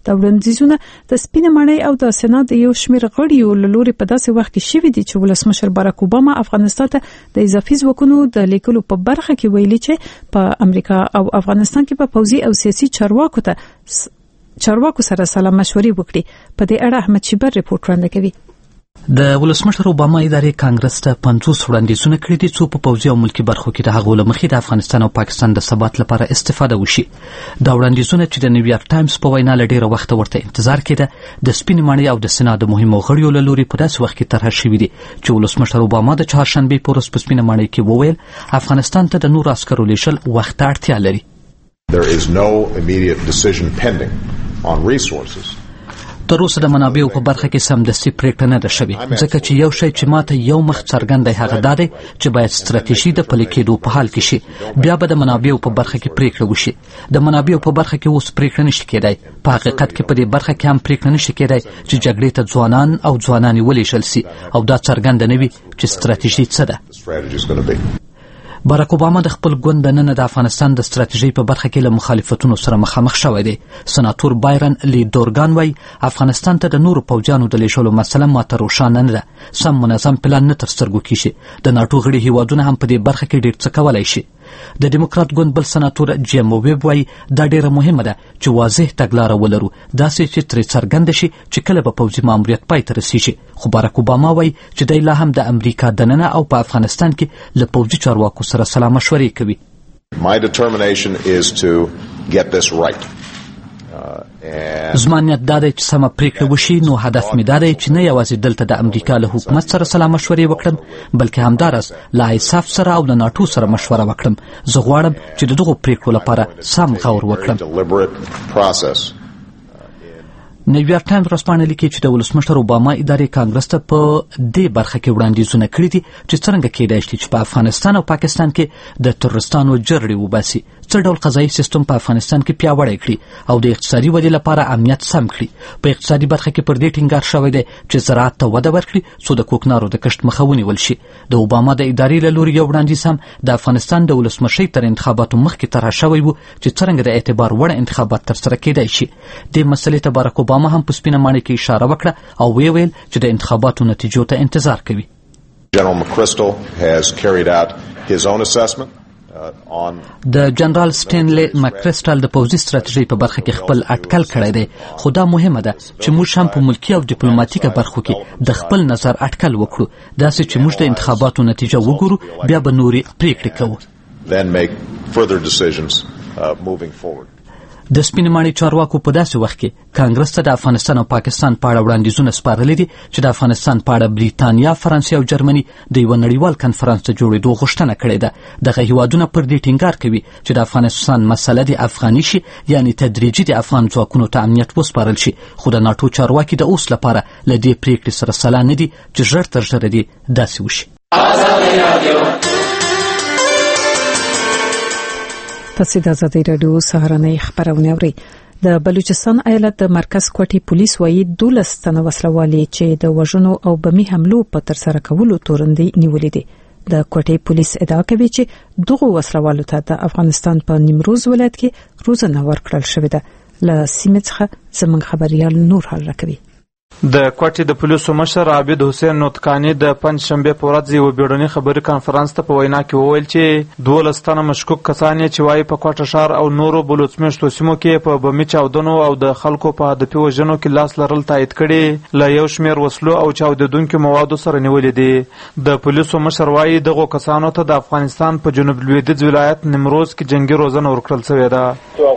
دا وړاندیزونه د سپینې ماڼۍ او د سېنات یو شمېر غړیو له لوري په داسې وخت کې شوي دي چې ولسمشر باراک اوباما افغانستان ته د اضافي ځواکونو د لیکلو په برخه کې ویلي چې په امریکا او افغانستان کې په پوځي او سیاسي چارواکو سره سلا مشورې وکړي. په دې اړه احمد شیبر ریپورت وړاندې کوي. د ولسمشر اوباما ادارې کانګرس ته 50 وړاندیزونه کړي دي څو په پوځي او ملکی برخو کې د هغو لمخې د افغانستان او پاکستان د ثبات لپاره استفاده وشي. دا وړاندیزونه چې د نیویارک ټایمز په وینا لډیره وخت ورته انتظار کېده د سپینې ماڼۍ او د سېنات د مهمو غړیو له لوري په داسې وخت کې طرح شوي دي چې ولسمشر اوباما د چهارشنبې په ورځ په سپینې ماڼۍ کې وویل افغانستان ته د نور عسکرو لیږل وخت ته اړتیا لري. There is no immediate decision pending on resources. تر اوسه د منابعو په برخه کې سمدستي پریکړه نه ده شوې ځکه چې یو شی چې ماته یو مخ څرګند دی هغه دا دی چې باید ستراتیژي د پلي کېدو په حال کې شي بیا به د منابعو په برخه کې پریکړه وشي. د منابعو په برخه کې اوس پریکړه نشي کېدای. په حقیقت کې په دې برخه کې هم پریکړه نشي کېدای چې جګړې ته ځوانان او ځوانانې ولېږل سي او دا څرګند نه وي چې ستراتیژي څه ده. باراک اوباما د خپل ګوند دننه د افغانستان د ستراتیژۍ په برخه کې له مخالفتونو سره مخامخ شوی دی. سناتور بایرن لی دورګان وایي افغانستان ته د نورو پوځیانو د لیږلو مسله ماته روښانه نه ده. سم منظم پلان نه تر سترګو کیږي. د ناټو غړي هیوادونه هم په دې برخه کې ډېر څه کولی شي. د ډیموکرات ګوند بل سناتور جیم ویب وایي دا ډېره مهمه ده چې واضح تګلاره ولرو داسې چې ترې څرګنده شي چې کله به پوځي ماموریت پای ته رسیږي. خو باراک اوباما وایي چې دی لا هم د امریکا دننه او په افغانستان کې له پوځي چارواکو سره سلا مشورې کوي. My determination is to get this right. زما نیت دا دی چې سمه پریکړه وشي نو هدف مې دا دی چې نه یوازې دلته د امریکا له حکومت سره سلا مشورې وکړم بلکې همداراز له ISAF سره او د ناټو سره مشوره وکړم. زه غواړم چې د دغو پریکړو لپاره سم غور وکړم. نیویارک ټایمز ورځپاڼه لیکي چې د ولسمشر اوباما ادارې کانګرس ته په دې برخه کې وړاندیزونه کړي دي چې څرنګه کېدای شي چې په افغانستان او پاکستان کې د تروریستانو جرړې وباسي څه ډول قضایي سیستم په افغانستان کې پیاوړی کړي او د اقتصادي ودې لپاره امنیت سم کړي. په اقتصادي برخه کې پر دې ټینګار شوی دی چې زراعت ته وده ورکړي څو د کوکنارو د کښت مخه ونیول شي. د اوباما د ادارې له لوري یو وړاندیز هم د افغانستان د ولسمشۍ تر انتخاباتو مخکې طرح شوی و چې څرنګه د اعتبار وړ انتخابات ترسره کېدای شي. دې مسلې ته باراک اوباما هم په سپینه ماڼۍ کې اشاره وکړه او ویل چې د انتخاباتو نتیجو ته انتظار کوي. General McChrystal has carried out his own assessment د جنرال سټینلی مکرسټل د پوځي ستراتیژۍ په برخه کې خپل اټکل کړی دی خو دا مهمه ده چې موږ هم په ملکی او ډیپلوماټیکه برخو کې د خپل نظر اټکل وکړو داسې چې موږ د انتخاباتو نتیجه وګورو بیا به نورې پریکړې کوو. Then make further decisions moving forward. د سپینې ماڼۍ چارواکو په داسې وخت کې کانګرس ته د افغانستان او پاکستان په اړه وړاندیزونه سپارلي دي چې د افغانستان په اړه بریتانیا، فرانسې او جرمني د یوه نړیوال کنفرانس ته جوړېدو غوښتنه کړې ده. دغه هیوادونه پر دې ټینګار کوي چې د افغانستان مسله د افغاني شي یعنی تدریجي د افغان ځواکونو ته امنیت وسپارل شي. خو د ناټو چارواکي د اوس لپاره له دې پریکړې سره سلا نه دي چې ژر تر ژره دې داسې وشي. تاسو د آزادۍ رادیو سهارنۍ خبرونه اورئ. د بلوچستان ایالت د مرکز کوټي پولیس وایي 12 تنه وسلوالي چې د وژنو او بمي حملو په تر سره کولو تورندې نیولې دي. د کوټي پولیس ادعا کوي چې دغه وسلوالو ته د افغانستان په نیمروز ولایت کې روزنه ورکړل شوې ده. له سیمې څخه زموږ خبريال نور حل راکوي. د کوټي د پولیسو مشر عابد حسین نوتکانی د پنځشنبه په ورځ یو بیړني خبري کانفرنس ته په وینا کې وویل چې 12 تنه مشکوک کسان چې وايي په کوټه شهر او نورو بلوچستان سیمو کې په بمي چاودنو او د خلکو په هدفي وژنو کې لاس لرل تایید کړي له یو شمېر وسلو او چاودیدونکو موادو سره نیولې دي. د پولیسو مشر وايي دغه کسانو ته د افغانستان په جنوب لویدیځ ولایت نیمروز کې جنگي روزنه ورکړل شوې ده.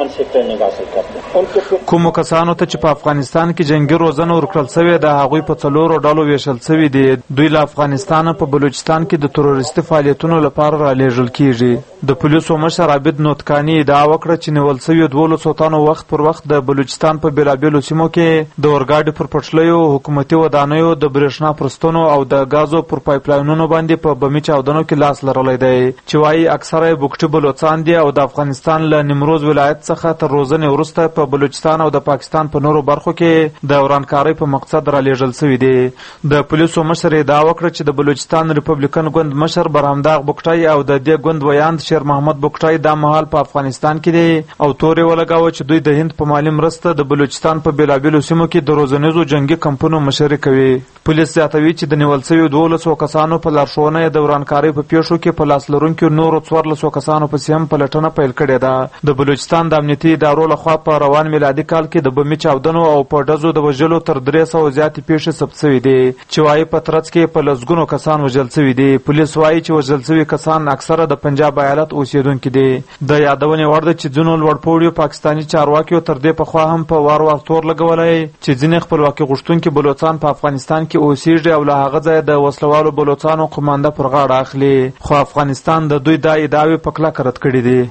کوم کسانو ته چې په افغانستان کې جنگي روزنه ورکړل شوې ده هغوی په 4 ډلو ویشل شوي دي. دوی له افغانستان په بلوچستان کې د تروریستي فعالیتونو لپاره رالیږل کیږي. د پولیسو مشر عابد نوتکانی ادعا وکړه چې نیول شوي 12 تنو وخت پر وخت د بلوچستان په بیلابیلو سیمو کې د اورګاډي پر پټلیو، حکومتي ودانیو، د برېښنا پرستونو او د غازو پر پایپلاینونو باندې په بمي چاودنو کې لاس لرلی دی چې وايي اکثره بوکټي بلوچستان دي او د افغانستان له نیمروز ولایت څخه تر روزنې وروسته په بلوچستان او د پاکستان په نورو برخو کې د ورانکارۍ په مقصد را لېږل شوي دي. د پولیسو مشر ادعا وکړه چې د بلوچستان ریپبلیکن ګوند مشر برهمداغ بوکټای او د دې ګوند ویاند شیر محمد بوکټای د مهال په افغانستان کې دي او تورې ولګاوه چې دوی د هند په مالي مرسته د بلوچستان په بیلابیلو سیمو کې د روزنیزو جنگي کمپونو مشري کوي. پولیس زیاتوي چې د نیول شویو 12 کسانو په لارښوونه د ورانکارۍ په پیښو کې په لاس لرونکو نورو 14 کسانو په سیم پلټنه پیل کړې ده. د بلوچستان د امنیتي ادارو لخوا په روان میلادي کال کې د بمي چاودنو او په ډزو د وژلو تر 300 زیاتې پیښې ثبت شوې دي چې وايي په ترڅ کې په لسګونو کسان وژل شوي دي. پولیس وايي چې وژل شوي کسان اکثره د پنجاب ایالت اوسیدونکي دي. د یادونې وړ ده چې ځینو لوړپوړیو پاکستاني چارواکیو تر دې پخوا هم په وار وار تور لګولی چې ځینې خپلواکي غوښتونکي بلوچستان په افغانستان کې اوسېږي او له هغه ځایه د وسلوالو بلوچستانو قومانده پر غاړه اخلي، خو افغانستان د دوی دا ادعاوې په کلکه رد کړي دي.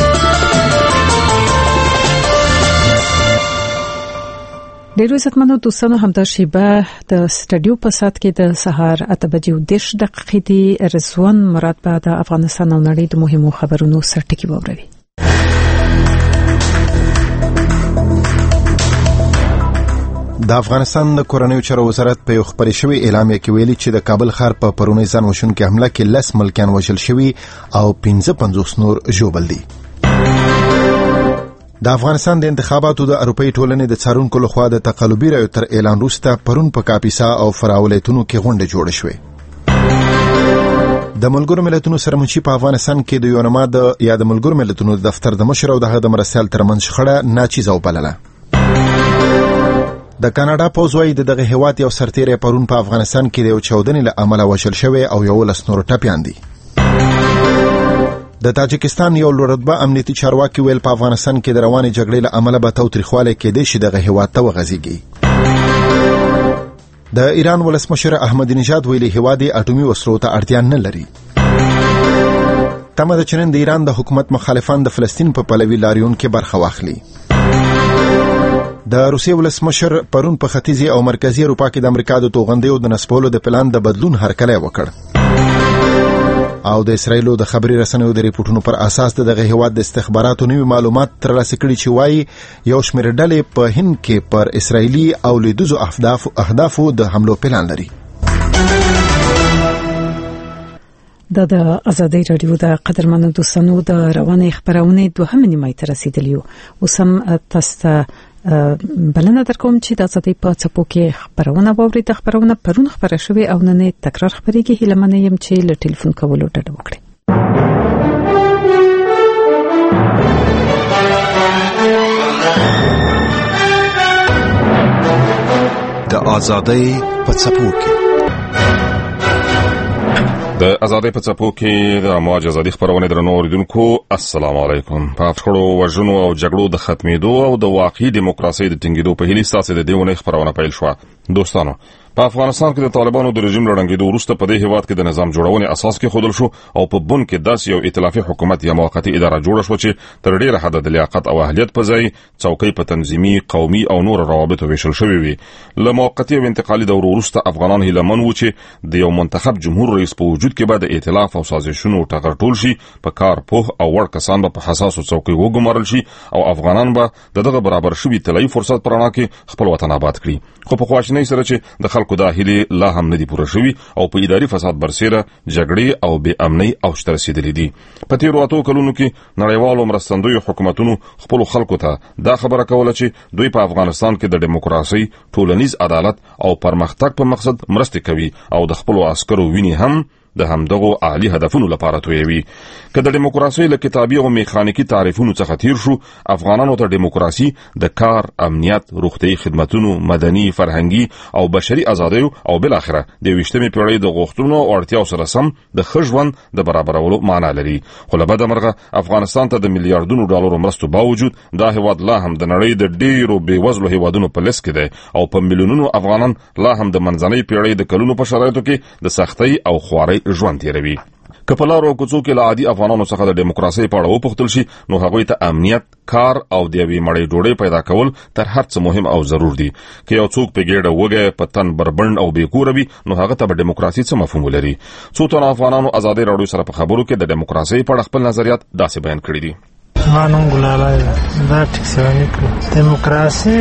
ډیرو عزتمنو دوستانو، همدا شیبه د سټډیو په سات کې د سهار 8:10 دي. رضوان مراد به د افغانستان او نړۍ د مهمو خبرونو سرټکی ووروي. د افغانستان د کورنیو چارو وزارت په یو خبري شوی اعلامیه کې ویلي چې د کابل ښار په پرونی ځان وشونکې حمله کې 10 ملکیان وژل شوي او 55 نور ژوبل دي. د افغانستان د انتخاباتو د اروپאי ټولنې د څارونکو لخوا د تقلبي رایو تر اعلان وروسته پرون په کاپیسا او فراولتونو کې غونډه جوړه شوه. د ملګرو ملتونو سرمنشي په افغانستان کې د یونما د یا د ملګرو ملتونو د دفتر د مشر او د هغه د مرستیال ترمنځ شخړه ناچیزه وبلله. د کاناډا پوځ وايي دغه هیواد یو سرتیری پرون په افغانستان کې د یو چاودنې له امله وژل شوی او یو لس نور ټپیان دي. د تاجکستان یو لوړرتبه امنیتي چارواکي ویل په افغانستان کې د روانې جګړې له امله به تاوتریخوالی کېدی شي دغه هیواد ته وغځېږي. د ایران ولسمشر احمدی نژاد ویلي هیواد یې اټومي وسلو ته اړتیا نه لري. تمه ده چې نن د ایران د حکومت مخالفان د فلسطین په پلوي لاریون کې برخه واخلي. د روسیې ولسمشر پرون په ختیځي او مرکزی اروپا کې د امریکا د توغندیو د نسبولو د پلان د بدلون هرکلی وکړ. او د اسرایلو د خبري رسنیو د ریپورتونو پر اساس دغه هیواد د استخباراتو نوي معلومات ترلاسه کړي چې وايي یو شمېر ډلې په هند کې پر اسرایلی او لیدوزو اهدافو د حملو پلان لري. د ازادي رادیو د قدرمنو دوستانو د روانې خبرونه دوهمه نیمه ته رسیدلی او سم تاسو بلنه درکوم چې د ازادي په څپو کې خبرونه ووري. د خبرونه پرون خبره شوې او نن تکرار خبرېږي. هیلمنه يم چې له ټلیفون کولو ډډه وکړي. د ازادي په څپو کې د ازادۍ په څپو کې د امواج ازادي خبرونه درنو اوریدونکو السلام علیکم. په افغانو وژنو او جګړو د ختمېدو او د واقعي دیموکراسي د ټینګېدو په هیله ستاسو د دیونه خبرونه پیل شو. دوستانو، په افغانستان کې د طالبانو د رژیم لړنګېدو وروسته په دې هیواد کې د نظام جوړونې اساس کې خودل شو او په بن کې داس یو ائتلافي حکومت یا موقتی اداره جوړه شو چې تر ډیره حد د لیاقت او اهلیت په ځای څوکۍ په تنظیمي، قومي او نور روابطو ویشل شوی وي. له موقتی او انتقالي دور وروسته افغانان هیلمن وو چې د یو منتخب جمهور رئیس په وجود کې به د ائتلاف او سازشونو ټغر ټول شي، په کار پوه او وړ کسان به په حساسو څوکۍ وګمارل شي او افغانان به دغه برابر شوي طلایي فرصت پرانا کې خپل وطن آباد کړي. خو په خواشینۍ سره چې د خلکو د هیلې لا هم نه دي پوره شوي او په اداري فساد برسېره جګړې او بې امنۍ اوج ته رسېدلې دي. په تېرو اتو کلونو کې نړیوالو مرستندویو حکومتونو خپلو خلکو ته دا خبره کوله چې دوی په افغانستان کې د دیموکراسۍ، ټولنیز عدالت او پرمختګ په مقصد مرستې کوي او د خپلو عسکرو وینې هم د همدغو عالی هدفونو لپاره تویوي. که د دیموکراسۍ له کتابي او میخانیکي تعریفونو څخه تیر شو، افغانانو ته دیموکراسي د کار، امنیت، روغتیايي خدماتونو، مدني، فرهنګي او بشري ازادیو او بل اخره د 20مې پیړۍ د غوښتنو او اړتیاو سره سم د ښه ژوند د برابرولو معنا لري. خو له بده مرغه افغانستان ته د میلیارډونو ډالرو مرستو باوجود دا هیواد لا هم د نړۍ د ډیرو بېوزلو هیوادونو په لیست کې دی او په میلیونونو افغانان لا هم د منځنۍ پیړۍ د کلونو په شرایطو کې د سختۍ او خوارۍ ژوند تیروي. که په لارو کوڅو کې له عادي افغانانو څخه د دیموکراسۍ په اړه وپوښتل شي، نو هغوی ته امنیت، کار او د یوې مړۍ ډوډۍ پیدا کول تر هر څه مهم او ضرور دي. که یو څوک په ګېډه وږی، په تن بربند او بې کوره وي، نو هغه ته به دیموکراسي څه مفهوم ولري. څو تنه افغانانو ازادي راډیو سره په خبرو کې د دیموکراسۍ په اړه خپل نظریات داسې بیان کړي دي. زمانم ګلالای دا ټکسونی دیموکراسي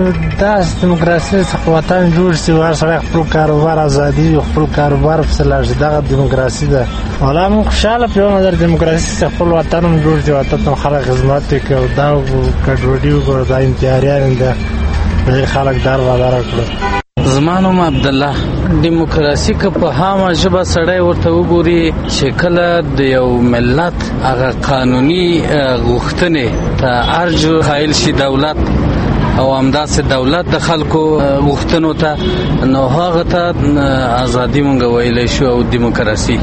څخه وطن جوړ شي ورسره خپل کاروبار ازادي خپل کاروبار په سلاش دغه دیموکراسي ده ولا مو خوشاله په نظر دیموکراسي څخه خپل وطن جوړ شي وطن خلک خدمت کوي دا کډوډي وګړه دا انتحاریان ده خلک دار وادار کړو زمانم عبد الله دیموکراسي که په هامه ژبه سړی ورته وګوري چې کله د یو ملت هغه قانوني غوښتنې ته ارجو قایل شي دولت او همداسې دولت د خلکو غوښتنو ته نو هغه ته ازادي مونږ ویلی شو او دیموکراسي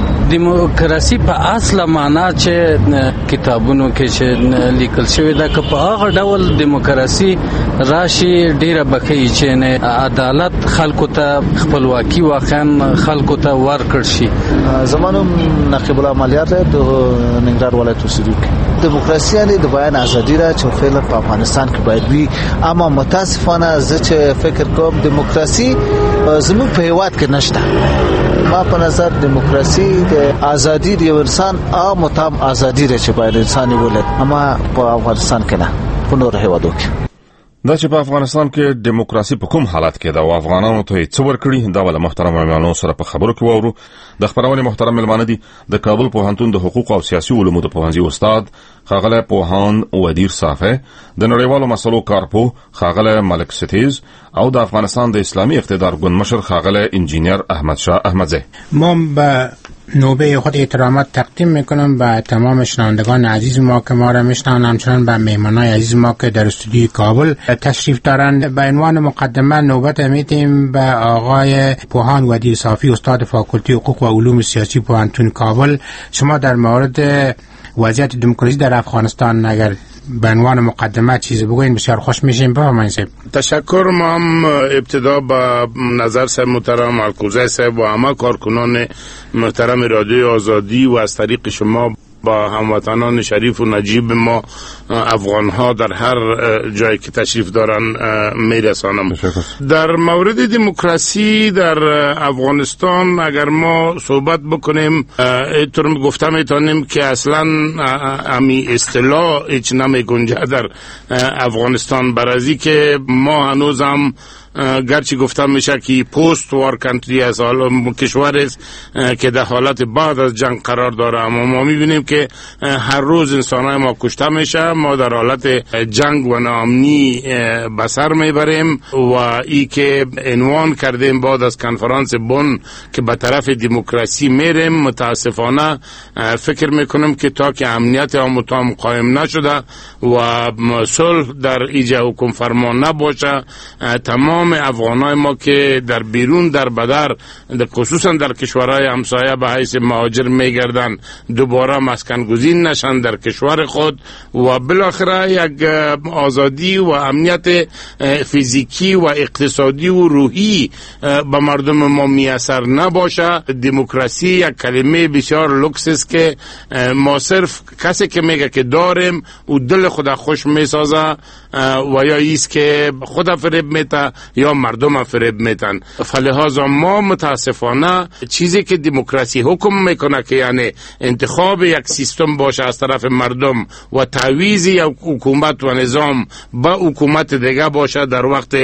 په اصله معنا چې کتابونو کې چې لیکل شوی ده که په هغه ډول دیموکراسي راشي ډیره بکې چې عدالت خلکو ته خپلواکي واقعا خلکو ته ورکړ شي. زمانم نقیب العملیات د ننګرهار ولایت اوسیدونکی دیموکراسي یعنی د بیان ازادي را چې فعلا په افغانستان کې باید وي اما متاسفانه زه چې فکر کوم دیموکراسي زموږ په هیواد کې نشته. ما په نظر دیموکراسي د ازادي د انسان عام تام ازادي را چې باید انسان ولري اما په افغانستان کې نه په نور هیوادو کې. دا چې په افغانستان کې دیموکراسي په کوم حالت کې ده او افغانانو ته څه ورکړي دا ول محترم مېلمانو سره په خبرو کې وورو. د خبرونه محترم مېلمانه دي د کابل پوهنتون د حقوق او سیاسي علومو د پوهنځي استاد ښاغلی پوهاند ودیر صافی د نړیوالو مسلو کارپو ښاغلی ملک ستیز او د افغانستان د اسلامي اقتدار ګوند مشر ښاغلی انجینیر احمد شاه احمدزی. ما به نوبه خود احترامات تقدیم میکنم به تمام شنوندگان عزیز ما که ما را میشنوند، همچنان به مهمانان عزیز ما که در استودیوی کابل تشریف دارند. به عنوان مقدمه نوبت میدیم به آقای پوهاند ودیر صافی استاد فاکولته حقوق و علوم سیاسی پوهنتون کابل. شما در مورد وضعیت دموکراسی در افغانستان اگر به عنوان مقدمه چیزی بگوین بسیار خوش میشیم. بفرمایید. تشکر. ما هم ابتدا با نظر صاحب محترم الکوزی صاحب و همه کارکنان محترم رادیو آزادی و از طریق شما با هموطنان شریف و نجیب ما افغان ها در هر جایی که تشریف دارن میرسانم. در مورد دموکراسی در افغانستان اگر ما صحبت بکنیم اینطور گفته میتونیم که اصلا امی اصطلاح هیچ نمی گنجه در افغانستان، برازی که ما هنوز هم گرچه گفتم میشه که پست وار کنتری از کشور است که در حالت بعد از جنگ قرار داره، اما ما میبینیم که هر روز انسانای ما کشته میشه. ما در حالت جنگ و ناامنی بسر میبریم و ای که عنوان کردیم بعد از کنفرانس بن که به طرف دموکراسی میریم، متاسفانه فکر میکنم که تا که امنیت عام و تام قائم نشده و صلح در ایجا حکم فرمان نباشه، تمام افغانای ما که در بیرون در بدر خصوصا در کشورهای همسایه به حیث مهاجر میگردن دوباره مسکن گزین نشن در کشور خود و بالاخره یک آزادی و امنیت فیزیکی و اقتصادی و روحی به مردم ما میسر نباشه. دموکراسی یک کلمه بسیار لوکس است که ما صرف کسی که میگه که داریم و دل خدا خوش میسازه و یا ایست که خدا فریب میته یا مردم فریب میتن. فلهذا ما متاسفانه چیزی که دموکراسی حکم میکنه که یعنی انتخاب یک سیستم باشه از طرف مردم و تعویض یک حکومت و نظام با حکومت دیگه باشه در وقت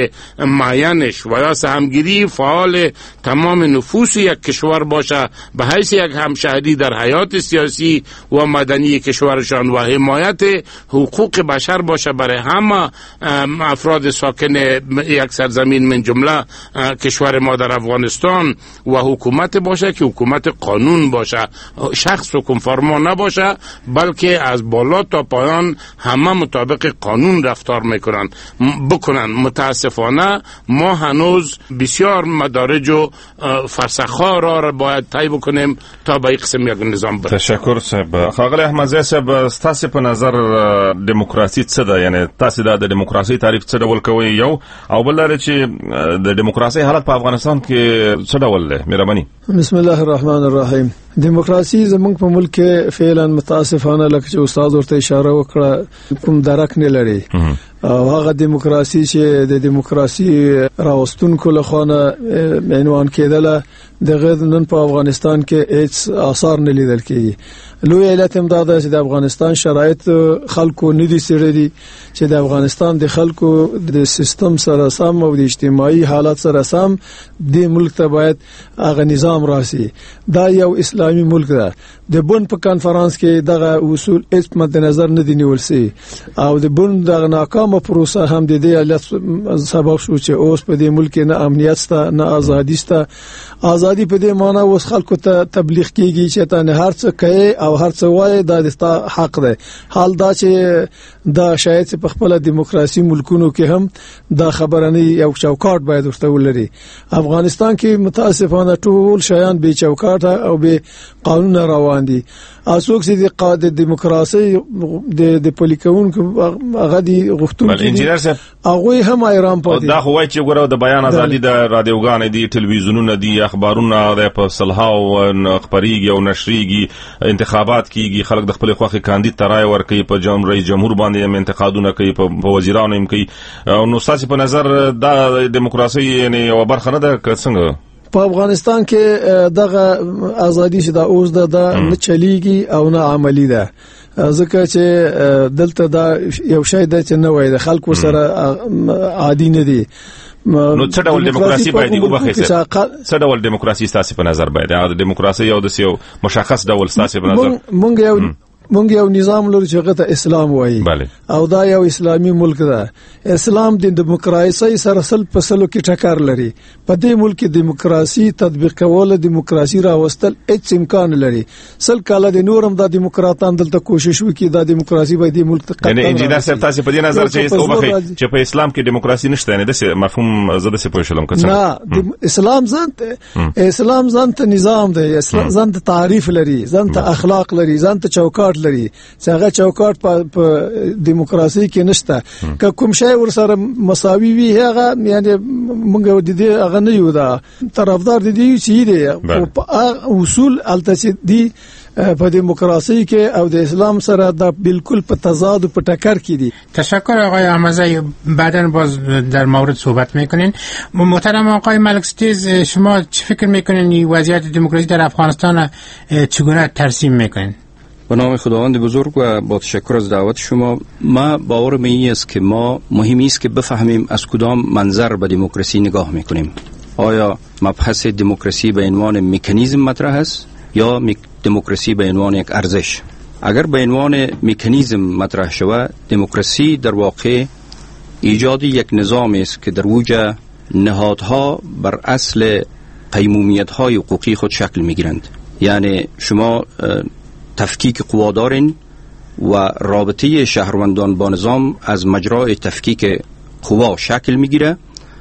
معینش و یا سهمگیری فعال تمام نفوس یک کشور باشه به حیث یک همشهری در حیات سیاسی و مدنی کشورشان و حمایت حقوق بشر باشه برای همه افراد ساکن یک سرزمین من جمله کشور ما در افغانستان و حکومت باشه که حکومت قانون باشه، شخص حکم فرما نباشه بلکه از بالا تا پایان همه مطابق قانون رفتار بکنن. متاسفانه ما هنوز بسیار مدارج و فرسخ‌ها را باید طی بکنیم تا به این قسم یک نظام برسیم. تشکر صاحب. ښاغلی احمدزی صاحب، ستاسو په نظر دیموکراسي څه ده؟ یعنی تاسو د دیموکراسي تعریف څه ډول کوئ یو او بل لري چې د دیموکراسي حالت په افغانستان کې څه ډول دی؟ مهرباني. بسم الله الرحمن الرحیم. دیموکراسي زموږ په ملک کې فعلا متاسفانه لکه چې استاد ورته اشاره وکړه کوم درک نه لري او هغه دیموکراسي چې د دیموکراسي راوستونکو له خوا عنوان کېدله دغه نن په افغانستان کې هیڅ آثار نه لیدل کیږي. لوی علت هم دا ده چې د افغانستان شرایط خلکو نه دي سړي چې د افغانستان د خلکو د سیستم سره سم او د اجتماعي حالت سره سم د ملک ته باید هغه نظام راسي. دا یو اسلامي ملک ده. د بون په کانفرنس کې دغه اصول هیڅ مد نظر نه دي نیول سي او د بون دغه ناکامه پروسه هم د دې علت سبب شو چې اوس په دې ملک نه امنیت شته نه ازادي شته. ازادي په دې معنی اوس خلکو ته تبلیغ کیږي چې ته نه هر څه کوي او هر څه وایي دا د حق ده. حال دا چې دا شاید په خپل دیموکراسي ملکونو کې هم دا خبره نه یو چوکاټ باید ورته ولري. افغانستان کې متاسفانه ټول شیان به چوکاټ او به قانون روان دي. اسوک چې د دیموکراسي د پولیکون هغه دي غوښتونکي بل انجینر صاحب هغه هم ایران پاتې دا هوای چې ګورو د بیان ازادي د رادیوګان دي ټلویزیونونه دي اخبارونه د په صلحاو خبريږي او نشريږي انتخابات کیږي خلک د خپل خوخي کاندید ترای ور کوي په رئیس جمهور باندې هم انتقادونه کوي په وزیرانو هم کوي نو ساسي په نظر دا دیموکراسي یعنی یو برخه نه ده څنګه په افغانستان کې دغه ازادي چې دا اوس ده نه چلیږي او نه عملی ده. ځکه چې دلته دا یو شی ده چې نه وای د خلکو سره عادي نه دي. نو څه ډول دیموکراسي باید وبخښي څه ډول دیموکراسي ستاسو په نظر باید د دیموکراسي یو د یو مشخص ډول ستاسو په نظر مونږ یو نظام لرو چې هغه اسلام وایي او دا یو اسلامي ملک ده. اسلام د دیموکراسي سره سل په سلو کې ټکر لري. په دې ملک دیموکراسي تطبیق کول دیموکراسي راوستل هیڅ امکان لري. سل کاله د نورم د دیموکراتان دلته کوشش وکړي د دیموکراسي باید د ملک ته یعنی انجینر صاحب تاسو په دې نظر چې په اسلام کې دیموکراسي نشته نه د مفهوم زده څه پوه شلم کڅ نه اسلام ځانته نظام دی. اسلام ځانته تعریف لري ځانته اخلاق لري ځانته چوکاټ لري چې هغه چوکاټ په دیموکراسي کې نشته. که کوم شی ورسره مساوي وي هغه یعنی موږ د دې هغه نه یو دا طرفدار دي چې دی اصول الته دي په دیموکراسي کې او د اسلام سره دا بالکل په تضاد په ټکر کې دي. تشکر آقای احمدزی. بعداً باز در مورد صحبت میکنین. محترم آقای ملک‌ستیز شما چه فکر میکنین وضعیت دموکراسی در افغانستان چگونه ترسیم میکنین؟ به نام خداوند بزرگ و با تشکر از دعوت شما. ما باورم این است که ما مهمی است که بفهمیم از کدام منظر به دموکراسی نگاه میکنیم. آیا مبحث دموکراسی به عنوان مکانیزم مطرح است یا دموکراسی به عنوان یک ارزش؟ اگر به عنوان مکانیزم مطرح شود دموکراسی در واقع ایجاد یک نظام است که در اوج نهادها بر اصل قیمومیت‌های حقوقی خود شکل میگیرند. یعنی شما تفکیک قوا دارین و رابطه شهروندان با نظام از مجرای تفکیک قوا شکل میگیره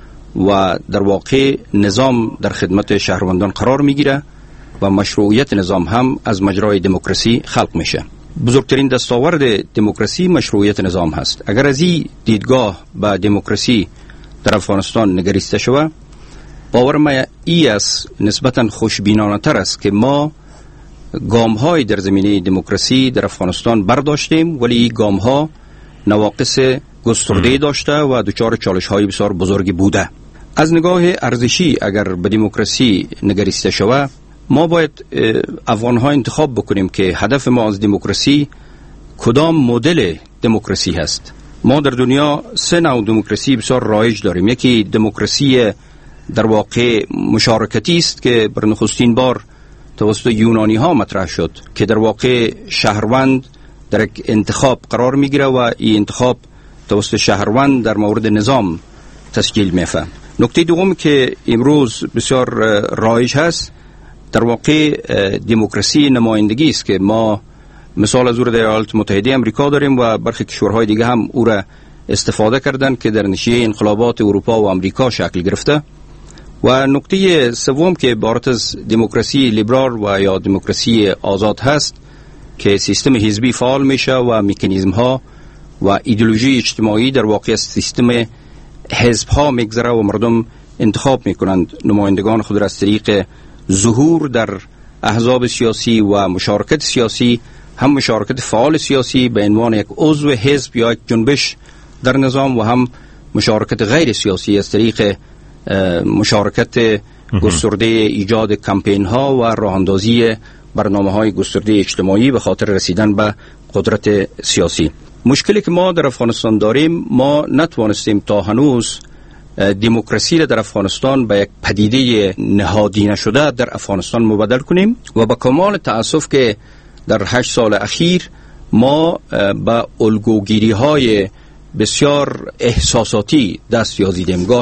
و در واقع نظام در خدمت شهروندان قرار میگیره و مشروعیت نظام هم از مجرای دموکراسی خلق میشه. بزرگترین دستاورد دموکراسی مشروعیت نظام هست. اگر از این دیدگاه به دموکراسی در افغانستان نگریسته شود باور من ای است نسبتا خوشبینانه تر است که ما گام های در زمینه دموکراسی در افغانستان برداشتیم ولی گام ها نواقص گسترده داشته و دچار چالش های بسیار بزرگی بوده. از نگاه ارزشی اگر به دموکراسی نگریسته شود ما باید افغان ها انتخاب بکنیم که هدف ما از دموکراسی کدام مدل دموکراسی هست. ما در دنیا سه نوع دموکراسی بسیار رایج داریم. یکی دموکراسی در واقع مشارکتی است که بر نخستین بار توسط یونانی ها مطرح شد که در واقع شهروند در یک انتخاب قرار میگیره و این انتخاب توسط شهروند در مورد نظام تسجیل میشه. نکته دوم که امروز بسیار رایج هست در واقع دموکراسی نمایندگی است که ما مثال از او در ایالات متحده امریکا داریم و برخی کشورهای دیگه هم او را استفاده کردن که در نشیه انقلابات اروپا و امریکا شکل گرفته. و نکته سوم که عبارت از دموکراسی لیبرال و یا دموکراسی آزاد هست که سیستم حزبی فعال میشه و مکانیزم ها و ایدئولوژی اجتماعی در واقع سیستم حزب ها میگذره و مردم انتخاب میکنند نمایندگان خود را از طریق ظهور در احزاب سیاسی و مشارکت سیاسی، هم مشارکت فعال سیاسی به عنوان یک عضو حزب یا یک جنبش در نظام و هم مشارکت غیر سیاسی از طریق مشارکت گسترده ایجاد کمپین ها و راه اندازی برنامه‌های گسترده اجتماعی به خاطر رسیدن به قدرت سیاسی. مشکلی که ما در افغانستان داریم، ما نتوانستیم تا هنوز دموکراسی را در افغانستان به یک پدیده نهادی نشده در افغانستان مبدل کنیم و با کمال تأسف که در 8 سال اخیر ما به الگوگیری های بسیار احساساتی دست یازیدیم. گاه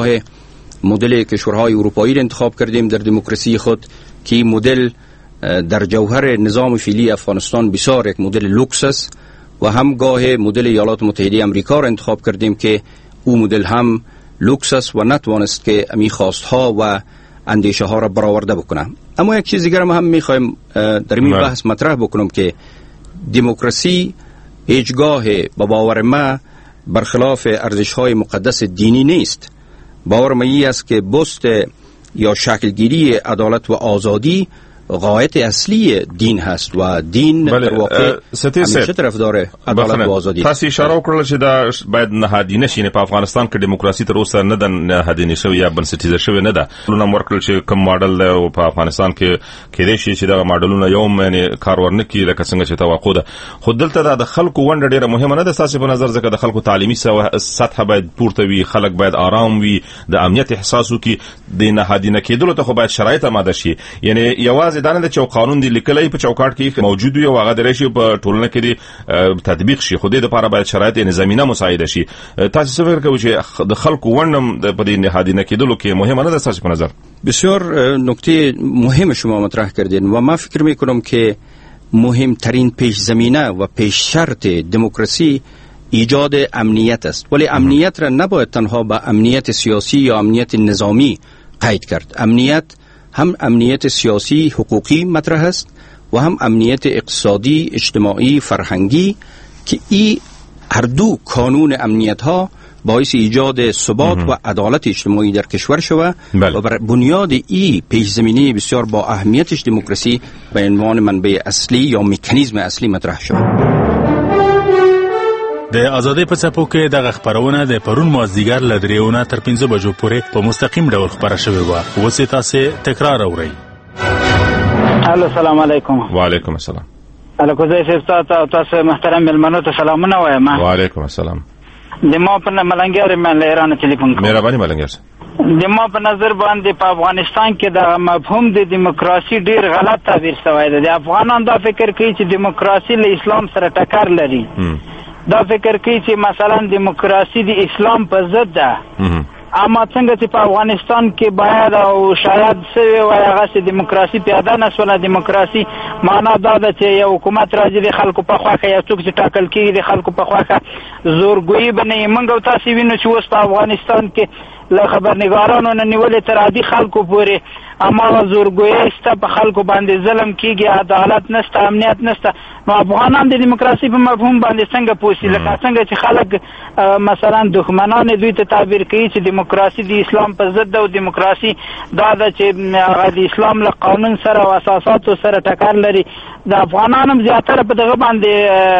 مدل کشورهای اروپایی را انتخاب کردیم در دموکراسی خود که مدل در جوهر نظام فعلی افغانستان بسیار یک مدل لوکس است و هم گاه مدل ایالات متحده آمریکا را انتخاب کردیم که او مدل هم لوکس است و نتوانست که امی خواستها و اندیشه ها را برآورده بکنه. اما یک چیز دیگر هم میخوایم در این بحث مطرح بکنم که دموکراسی هیچگاه با باور ما برخلاف ارزش های مقدس دینی نیست. باور ما این است که بست یا شکلگیری عدالت و آزادی غایت اصلی دین هست و دین در واقع همیشه طرفدار عدالت و آزادی. تاسو اشاره وکړه چې دا باید نهادینه شي. په افغانستان کې دیموکراسي تر اوسه نه د نهادینه شوی یا بنسټیزه شوی نه ده. نو ورکړل چې کوم ماډل دی په افغانستان کې کېدای شي چې دا ماډلونه یو معنی کار ورنکړي لکه څنګه چې توقع ده. خو دلته د خلکو ونډه ډیره مهمه نه ده. تاسو په نظر ځکه د خلکو تعلیمي سطح باید پورته وي، خلک باید آرام وي، د امنیت احساس وکړي. د نهادینه کېدلو ته خو باید شرایط آماده شي. یعنی یوازې دا نه چې قانون دی لیکلای په چوکاټ کې موجود وي او هغه درې شي په ټولنه کې تطبیق شي. خو دې لپاره باید شرایط نظامی مساعده شي. تاسو څه فکر کوئ چې د خلکو ونډه په دې نهادینه کېدلو کې مهمه نه ده؟ تاسو په نظر بسیار نکته مهم شما مطرح کردین و ما فکر میکنم که مهمترین پیش زمینه و پیش شرط دموکراسی ایجاد امنیت است. ولی امنیت را نباید تنها به امنیت سیاسی یا امنیت نظامی قید کرد. امنیت هم امنیت سیاسی حقوقی مطرح است و هم امنیت اقتصادی، اجتماعی، فرهنگی که این هر دو کانون امنیت ها باعث ایجاد ثبات و عدالت اجتماعی در کشور شود و بر بنیاد این پیش زمینه بسیار با اهمیتش دموکراسی به عنوان منبع اصلی یا مکانیزم اصلی مطرح شود. د ازادۍ په څپو کې دغه خبرونه د پرون مازدیګر له 3 تر 5 بجو پورې په مستقیم ډول خبره شوې وه. اوس تاسو تکرار اورئ. السلام علیکم. وعلیکم السلام. الکوزای صاحب تاسو محترم ملمنو ته سلامونه وایم. وعلیکم السلام. د ما په ملنګر من له ایران ټلیفون کوم. مهرباني ملنګر. د ما په نظر باندې په افغانستان کې د مفهوم د دیموکراسي ډیر غلط تعبیر شوی دی. د افغانان دا فکر کوي چې دیموکراسي له اسلام سره ټکر لري. دا فکر کوي چې مثلا دیموکراسي د اسلام په ضد ده. اما څنګه چې په افغانستان کې باید او شاید څه وایي هغه چې دیموکراسي پیاده نشوله. دیموکراسي معنا دا ده چې یو حکومت راځي د خلکو په خواخه، یو څوک چې ټاکل کېږي د خلکو په خواخه، زورګویي به نه وي. موږ او تاسې وینو چې اوس په افغانستان کې له خبرنګارانو نه نیولې تر عادي خلکو پورې اما زورګویي شته، په خلکو باندې ظلم کېږي، عدالت نشته، امنیت نشته. نو افغانان د دیموکراسي په مفهوم باندې څنګه پوهېږي؟ لکه څنګه چې خلک مثلا دښمنان دوی ته تعبیر کوي چې دیموکراسي د اسلام په ضد ده او دیموکراسي دا ده چې هغه د اسلام له قانون سره او اساساتو سره ټکر لري. د افغانانو هم زیاتره په دغه باندې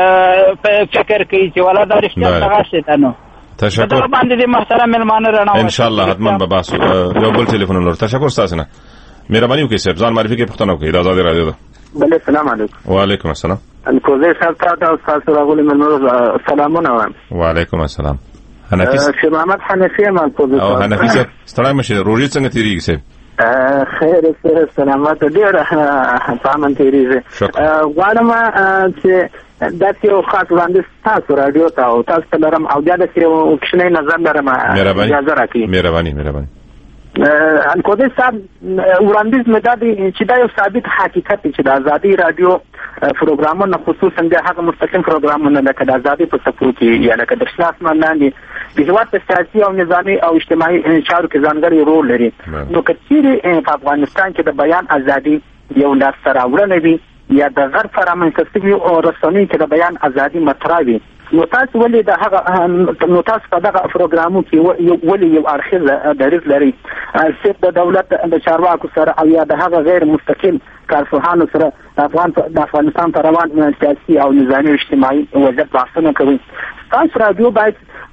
فکر کوي چې ولا دا رښتیا دغه شی ده. نو تشکر. باندې د محترم ملمانو رڼا ان شاء الله حتما به باسو. یو بل ټلیفون لور. تشکر تاسو نه. مهرباني وکړئ صاحب ځان معرفي کې پښتنه وکړئ. آزاد رادیو ده. بله السلام علیکم. وعلیکم السلام. الکوزای صاحب ته تاسو راغلي ملمنو سلامونه وایم. وعلیکم السلام. حنفی شیخ محمد حنفی مان کوزای. او حنفی صاحب ستړی مشه روزي څنګه تیریږي صاحب؟ خیر سره سلامات ډیر پامن تیریږي. غواړم چې دا یو خاص وړاندیز تاسو رادیو ته او تاسو ته لرم او دا یو کښنی نظر لرم اجازه راکړئ. مهرباني. الکوزای صاحب وړاندیز مې دا دی چې دا یو ثابت حقیقت دی چې د ازادي رادیو پروګرامونه خصوصا د هغه مستقیم پروګرامونه لکه د ازادي په څپو کې یا لکه د شناس ملاندې د هیواد په سیاسي او نظامي او اجتماعي چارو کې ځانګړی رول لري. نو که چیرې په افغانستان کې د بیان ازادي یو لاسته راوړنه وي یا د غرب فرامنځته شوي او رسنیو کې د بیان ازادي مطرح وي، نو تاسو ولې د هغه نو تاسو په دغه پروګرامو کې ولې یو اړخیزه دریځ لري چې د دولت د چارواکو سره او یا د هغه غیر مستقل کارپوهانو سره د افغانستان په روان سیاسي او نظامي او اجتماعي وضعیت بحثونه کوي؟ تاسو رادیو باید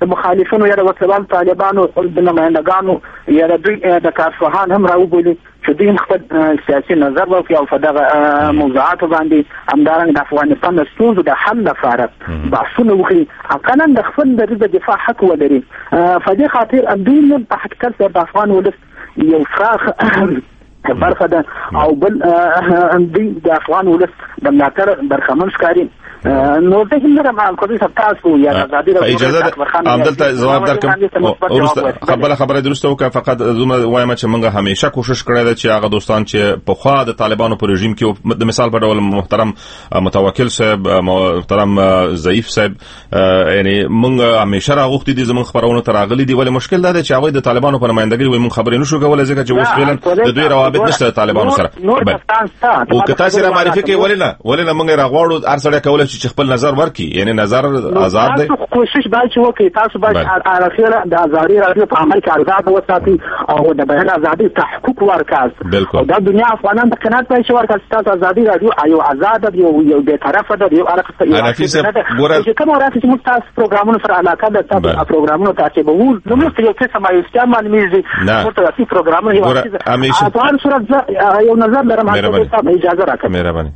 د مخالفینو یا د وسلوال طالبانو د نمایندګانو یا د دوی د کارپوهان هم راوبولي چې دوی خپل سیاسي نظر وکړي او په دغه موضوعاتو باندې همدارنګه د افغانستان د ستونزو د حل لپاره بحثونه وکړي حقا د خپل د دفاع حق ولري. په دې خاطر دوی په حقیقت سره د افغان ولس یو فراخ برخه ده او بل دوی د افغان ولس د ملاتړ برخمن ښکاري. نو زه هم لرم کوم څه تاسو یا ازادي اجازه عبدالله جواب درکم ورسته خبره درسته وکړه. فقط زما وایم چې موږ همیشه کوشش کړی دی چې هغه دوستان چې په خوا د طالبانو په رژیم کې د مثال په ډول محترم متوکل صاحب محترم ضعیف صاحب یعنی موږ همیشه راغوښتي دي زموږ خبرونه تراغلي دي ولې مشکل دا دی چې هغه د طالبانو په نمائندګۍ وي موږ خبرې نشو کولای ځکه چې اوس فعلا د دوی روابط نشته طالبانو سره. او که تاسو را معرفي کوي ولې موږ راغواړو هر سړی کولای چې خپل نظر ورکړي یعنی نظر آزاد دی. کوشش باید وکړي تاسو باید اخیرا د ازادي راډیو په عمل کې آزاد وساتي او د بیان ازادي تحقق ورکړي او د دنیا افغانان د قناعت په شوار کې تاسو ازادي راډیو یو آزاد دی یو به طرفه دی یو علاقه چې کوم راځي چې مستاس پروګرامونو سره علاقه ده تاسو پروګرامونو تعقیبول نو موږ یو څه سمایسته معلومیږي ورته پروګرامونه یو افغان صورت یو نظر لرم اجازه راکړئ. مهرباني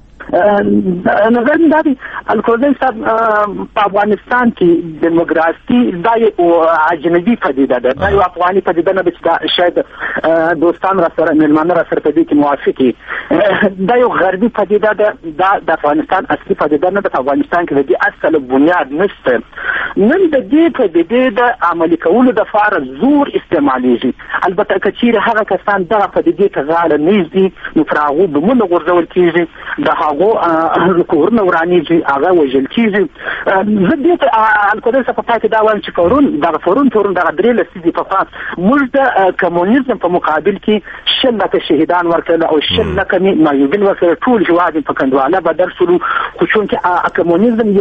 نظر دا دی الکوزن صاحب په افغانستان کې دیموکراسي دا یو اجنبي پدیده ده دا یو افغاني پدیده نه چې شاید دوستان را سره ملمانه را سره پدې کې موافقي دا یو غربي پدیده ده دا د افغانستان اصلي پدیده نه ده. افغانستان کې د اصل بنیاد نشته. نن د دې پدیده د عملي کولو د فار زور استعمالېږي. البته کچیر هغه کسان دغه پدیده ته غاړه نږدې نو فراغو بمونه غورځول کیږي د هغه کورونه ورانیږي هغه وژل کیږي. زه دې ته الکوزن صاحب په پاتې دا وایم چې فورون دغه درې لسیزې په پاس موږ د کمونیزم په مقابل کې 10 شهیدان ورکړل او 10 معیوبین ورکړل. ټول هیواد په کندواله بدل شول خو چونکې کمونیزم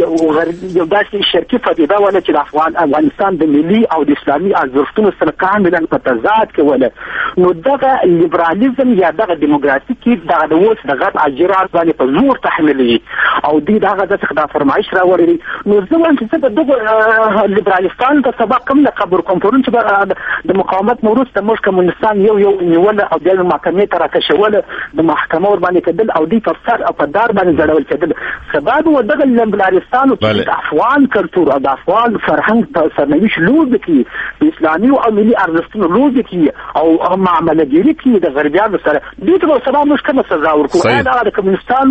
یو داسې شرکي پدیده ولا چې د افغانستان د ملي او د اسلامي ارزښتونو سره کاملا په تضاد کې ولا نو دغه لیبرالیزم یا دغه دیموکراسي کې دغه د اوس دغه اجرات باندې په زور تحمیلي او دې دغه د څخه د فرمایش راوړي. نو زه وایم چې دغه لیبرالیستان ته سبق کوم د قبر کنفرانس د مقاومت موروث د موږ کمونستان یو نیول او د محکمې ته راکشول د محکمه ور باندې کېدل او د تفسیر او په دار باندې ځړول کېدل. سبب و دغه لیبرالیستان او د افغان کلتور او د افغان فرهنګ په سرنوشت لود کې اسلامي او ملي ارزښتونو لود کې او معاملګری کې د غربیانو سره دې ته سبا موږ کوم سزا ورکوو دا د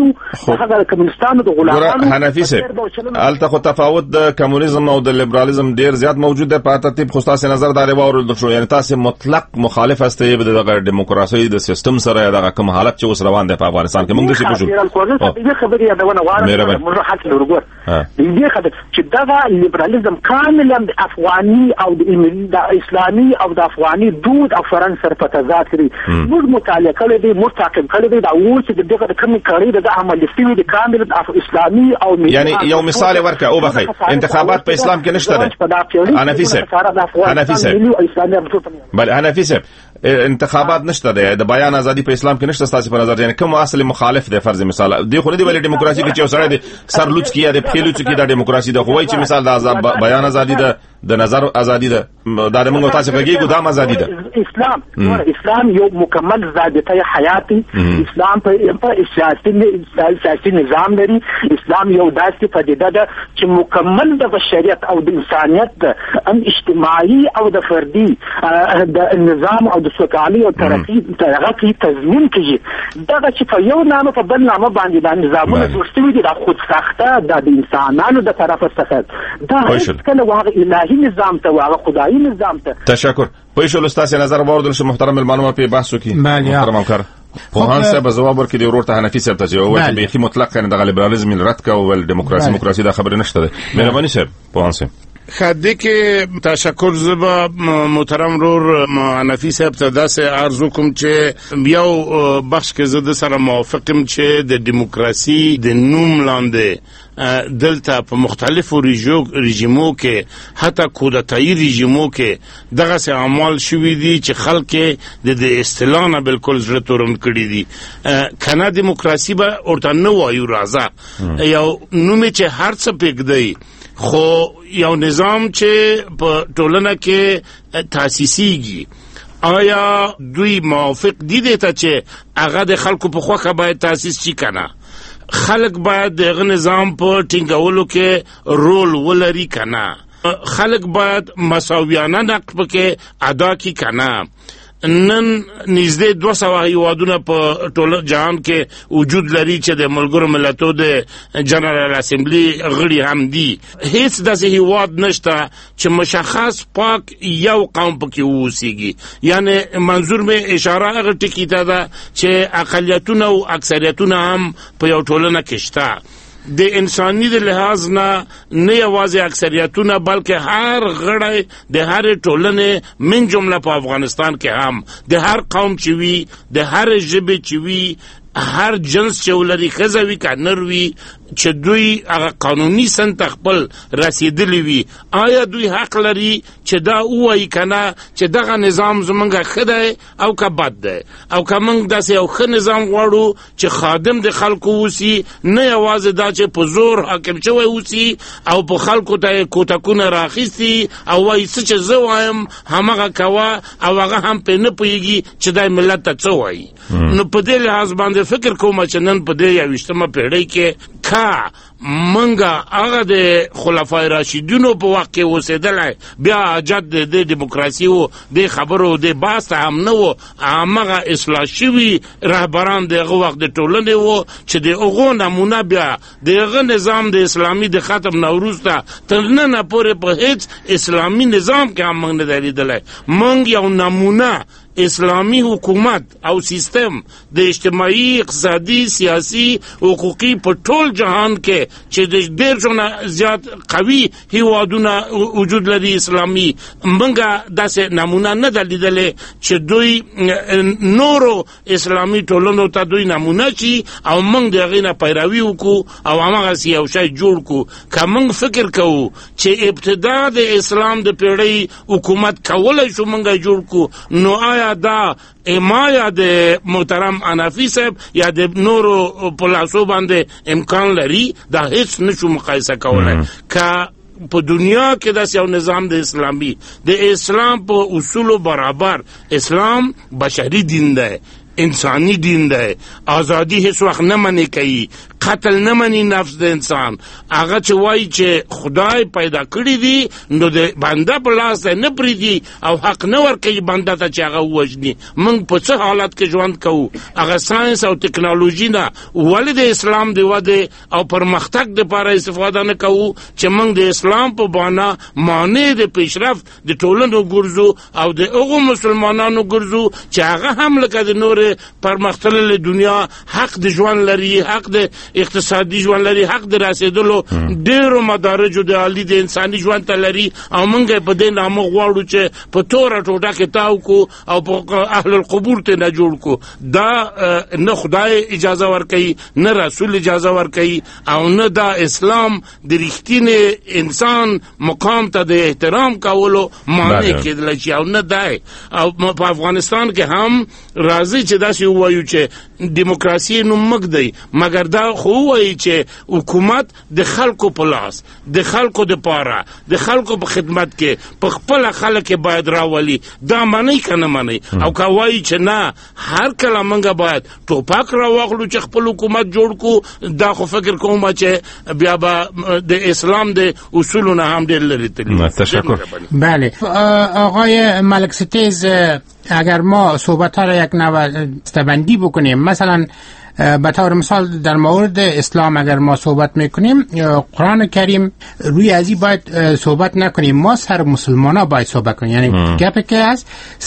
کمونستانو د غلامانو. حنفي صاحب الته خو تفاوت د کمونیزم او د لیبرالیزم ډیر زیات موجود دی په ترتیب خو تاسو نظر دا لري شو یعنی تاسو مطلق مخالف استئ د دیموکراسي د سیستم سره دغه کوم حالت چې اوس روان دی په افغانستان کې موږ څه پوښتنه دې خبرې یادونه غواړم موږ حق لرو دې خبره چې دغه لیبرالیزم کاملا د افغاني او د اسلامي او د افغاني دود او فرهنګ سره په تضاد کې موږ مطالعه کړې دي مستقیم کړې دي دا اوس چې دغه کوم کړي د عمل استوي د کامل اسلامي او یعنی یو مثال ورکړه او بخي انتخابات په اسلام کې نشته ده. حنفي صاحب بل حنفي صاحب انتخابات نشته ده د بیان ازادي په اسلام کې نشته. تاسو په نظر یعنی کوم اصل مخالف دی فرض مثال دی خو نه دی ولې دیموکراسي کې چې وسره دي سر لوڅ کیه د پخیلوڅ کی د دیموکراسي ده خو وای چې مثال د بیان ازادي ده د نظر ازادي ده دا موږ تاسو غږی ګدام ازادي ده. اسلام یو مکمل ضابطه حیاتي اسلام په سیاسي نظام لري. اسلام یو داسې پدیده ده چې مکمل د بشریت او د انسانیت ام اجتماعي او د فردي د نظام او د سوکالي او ترقی تضمین کوي. دغه چې په یو نامه په بل نامه باندې د نظامونو جوړ شوي دي د خود ساخته د انسانانو د طرفه څخه دا کله واغ الهي نظام ته واغ خدایي نظام ته. تشکر پېښول استاد نظر باور شو محترم المعلومه په بحث کې محترم کار پوهان صاحب جواب ورکړي ورور ته حنفي صاحب ته چې وایي به مطلق نه د لیبرالیزم رد کا او دیموکراسي د خبره نشته ده. مهرباني صاحب پوهان صاحب خدای کې تشکر زبا محترم رور حنفي صاحب ته داسې عرض کوم چې یو بخش کې زده سره موافقم چې د دیموکراسي د نوم لاندې دلته په مختلفو رژیمو کې حتی کودتایي رژیمو کې دغه سه اعمال شوي دي چې خلک د اصطلاح نه بالکل زړه تورن کړي دي. کنه دیموکراسي به ورته نه وایو راځه یو نوم چې هر څه پکې دی خو یو نظام چې په ټولنه کې تاسیسيږي آیا دوی موافق دي ته چې هغه د خلکو په خوخه باید تاسیس شي کنه؟ خلک باید دغه نظام په ټینګولو کې رول ولري کنه؟ خلک باید مساویانه نقش پکې ادا کی کنه؟ نن نږدې 200 هیوادونه په ټول جهان کې وجود لري چې د ملګرو ملتونو د جنرال اسمبلی غړي هم دي. هیڅ داسې هیواد نشته چې مشخص پاک یو قوم پکې ووسیږي. یعنی منظور مې اشاره هغه ټکی ته ده چې اقلیتونه او اکثریتونه هم په یو ټولنه کې شته. د انساني د لحاظ نه یوازې اکثریتونه بلکې هر غړی د هر ټولنې من جمله په افغانستان کې هم د هر قوم چې وي، د هر ژبې چې وي، هر جنس چې ولري، ښځه وي که نر وي، چې دوی هغه قانوني سن ته خپل رسېدلی وي، آیا دوی حق لري چې دا ووایي که نه چې دغه نظام زمونږ ښه دی او که بد دی، او که موږ داسې یو ښه نظام غواړو چې خادم د خلکو اوسي، نه یوازې دا چې په زور حاکم شوی اوسي او په خلکو ته یې کوتکونه راخیستي او وایي څه چې زه وایم همغه کوه او هغه هم پرې نه پوهېږي چې دا ملت ته څه وایي. نو په دې لحاظ باندې فکر کوم چې نن په دې 21مه پیړۍ کې کا منګه هغه د خلفای راشدینو په وخت کې اوسېدلی بیا حاجت د دیموکراسي و د خبرو د بحث ته هم نه و. همغه اصلاح شوي رهبران د هغه وخت د ټولنې و چې د هغو نمونه بیا د هغه نظام د اسلامي د ختم نه وروسته تر ننه پورې په هیڅ اسلامي نظام کې هم موږ نه دی لیدلی. موږ یو نمونه اسلامی حکومت او سیستم د اجتماعي، اقتصادي، سیاسي، حقوقي په ټول جهان کې چې د ډېر څونه زیات قوي هیوادونه وجود لري اسلامي، موږ داسې نمونه نه ده لیدلې چې دوی نورو اسلامي ټولنو ته دوی نمونه شي او موږ د هغې نه پیروي وکړو او همغسې یو شی جوړ کړو. که موږ فکر کوو چې ابتدا د اسلام د پیړۍ حکومت کولی شو موږ جوړ کړو، نو آیا دا امایا د محترم انافی صاحب یا د نورو په لاسو باندې امکان لري؟ دا هیڅ نشو مقایسه کولای. که په دنیا کې داسې یو نظام د اسلامي د اسلام په اصولو برابر، اسلام بشري دین دی، انسانی دین دی، آزادی هیڅ وخت نه منې کوي، قتل نه مني نفس د انسان. هغه چې وایي چې خدای پیدا کړی دی نو د بنده په لاس دی نه پرېږدي او حق نه ورکوي بنده ته چې هغه ووژني. موږ په څه حالت کې ژوند کوو؟ هغه ساینس او ټکنالوژي نه ولې د اسلام د ودې او پرمختګ دپاره استفاده نه کوو چې موږ د اسلام په بانه مانع د پیشرفت د ټولنو ګرځو او د هغو مسلمانانو ګرځو چې هغه هم لکه د نورې پرمختللې دنیا حق د ژوند لري، حق د اقتصادي ژوند لري، حق د رسیدلو ډیرو مدارجو د عالی د انساني ژوند ته لري، او موږ په دې نامه غواړو چې په توره ټوټه کې تاو کو او په اهل القبور ته نه جوړ کو. دا نه خدای اجازه ورکوي، نه رسول اجازه ورکوي، او نه دا اسلام د رښتینې انسان مقام ته د احترام کولو معنی کېدلی شي، او نه دی. او په افغانستان کې هم راځي چې داسې ووایو چې دیموکراسي نوم مګ دی، مګر دا خو وایي چې حکومت د خلکو په لاس، د خلکو دپاره، د خلکو په خدمت کې په خپله خلک باید راولي. دا منئ که نه منئ؟ او که وایي چې نه هر کله موږ باید ټوپک راواخلو چې خپل حکومت جوړ کړو، دا خو فکر کوم چې بیا به د اسلام د اصولو نه هم ډېر لرې تلي. تشکر. بله آقای ملک ستیز، اگر ما صحبت ها را یک نوع دسته‌بندی بکنیم، مثلا به طور مثال در مورد اسلام اگر ما صحبت میکنیم، قرآن کریم روی ازی باید صحبت نکنیم، ما سر مسلمان ها باید صحبت کنیم. یعنی گپی که از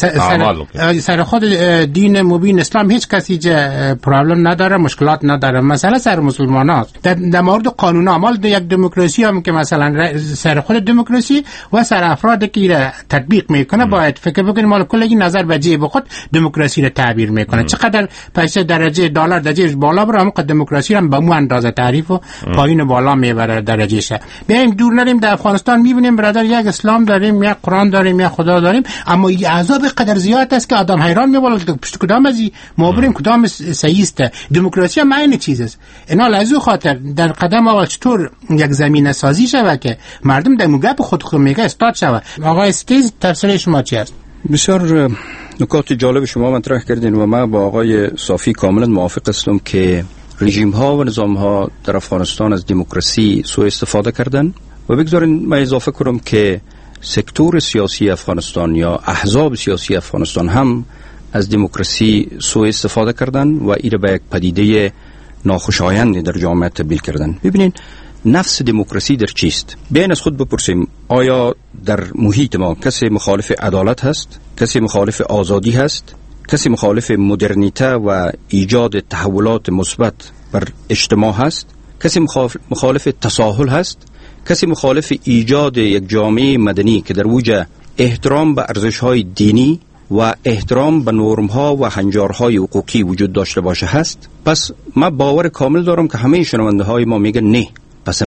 سر خود دین مبین اسلام هیچ کسی پرابلم نداره، مشکلات نداره، مثلا سر مسلمان ها. در مورد قانون اعمال یک دموکراسی هم که مثلا سر خود دموکراسی و سر افراد که تطبیق میکنه باید فکر بکنیم، مال کلگی نظر به جیب خود دموکراسی را تعبیر میکنه. چقدر پیسه درجه دلار درجه زیر بالا بره عمق دموکراسی هم به مو اندازه تعریف و پایین و بالا میبره درجهشه. بیایم دور نریم، در افغانستان میبینیم برادر یک اسلام داریم، یک قرآن داریم، یک خدا داریم، اما این عذاب قدر زیاد است که آدم حیران میباله که پشت کدام از ما بریم کدام صحیح است. دموکراسی هم این چیز است. اینا لازم خاطر در قدم اول چطور یک زمینه سازی شود که مردم در موقع خود میگه استاد شود. آقای استیز تفسیر شما چی است؟ بسیار نکات جالب شما مطرح کردین و من با آقای صافی کاملا موافق هستم که رژیم ها و نظام ها در افغانستان از دموکراسی سوء استفاده کردن و بگذارین من اضافه کنم که سکتور سیاسی افغانستان یا احزاب سیاسی افغانستان هم از دموکراسی سوء استفاده کردن و این به یک پدیده ناخوشایند در جامعه تبدیل کردن. ببینین نفس دموکراسی در چیست؟ بیاین از خود بپرسیم آیا در محیط ما کسی مخالف عدالت هست؟ کسی مخالف آزادی هست؟ کسی مخالف مدرنیته و ایجاد تحولات مثبت بر اجتماع هست؟ کسی مخالف تساهل هست؟ کسی مخالف ایجاد یک جامعه مدنی که در اوج احترام به ارزش‌های دینی و احترام به نرم‌ها و هنجارهای حقوقی وجود داشته باشه هست؟ پس من باور کامل دارم که همه شنونده‌های ما میگن نه،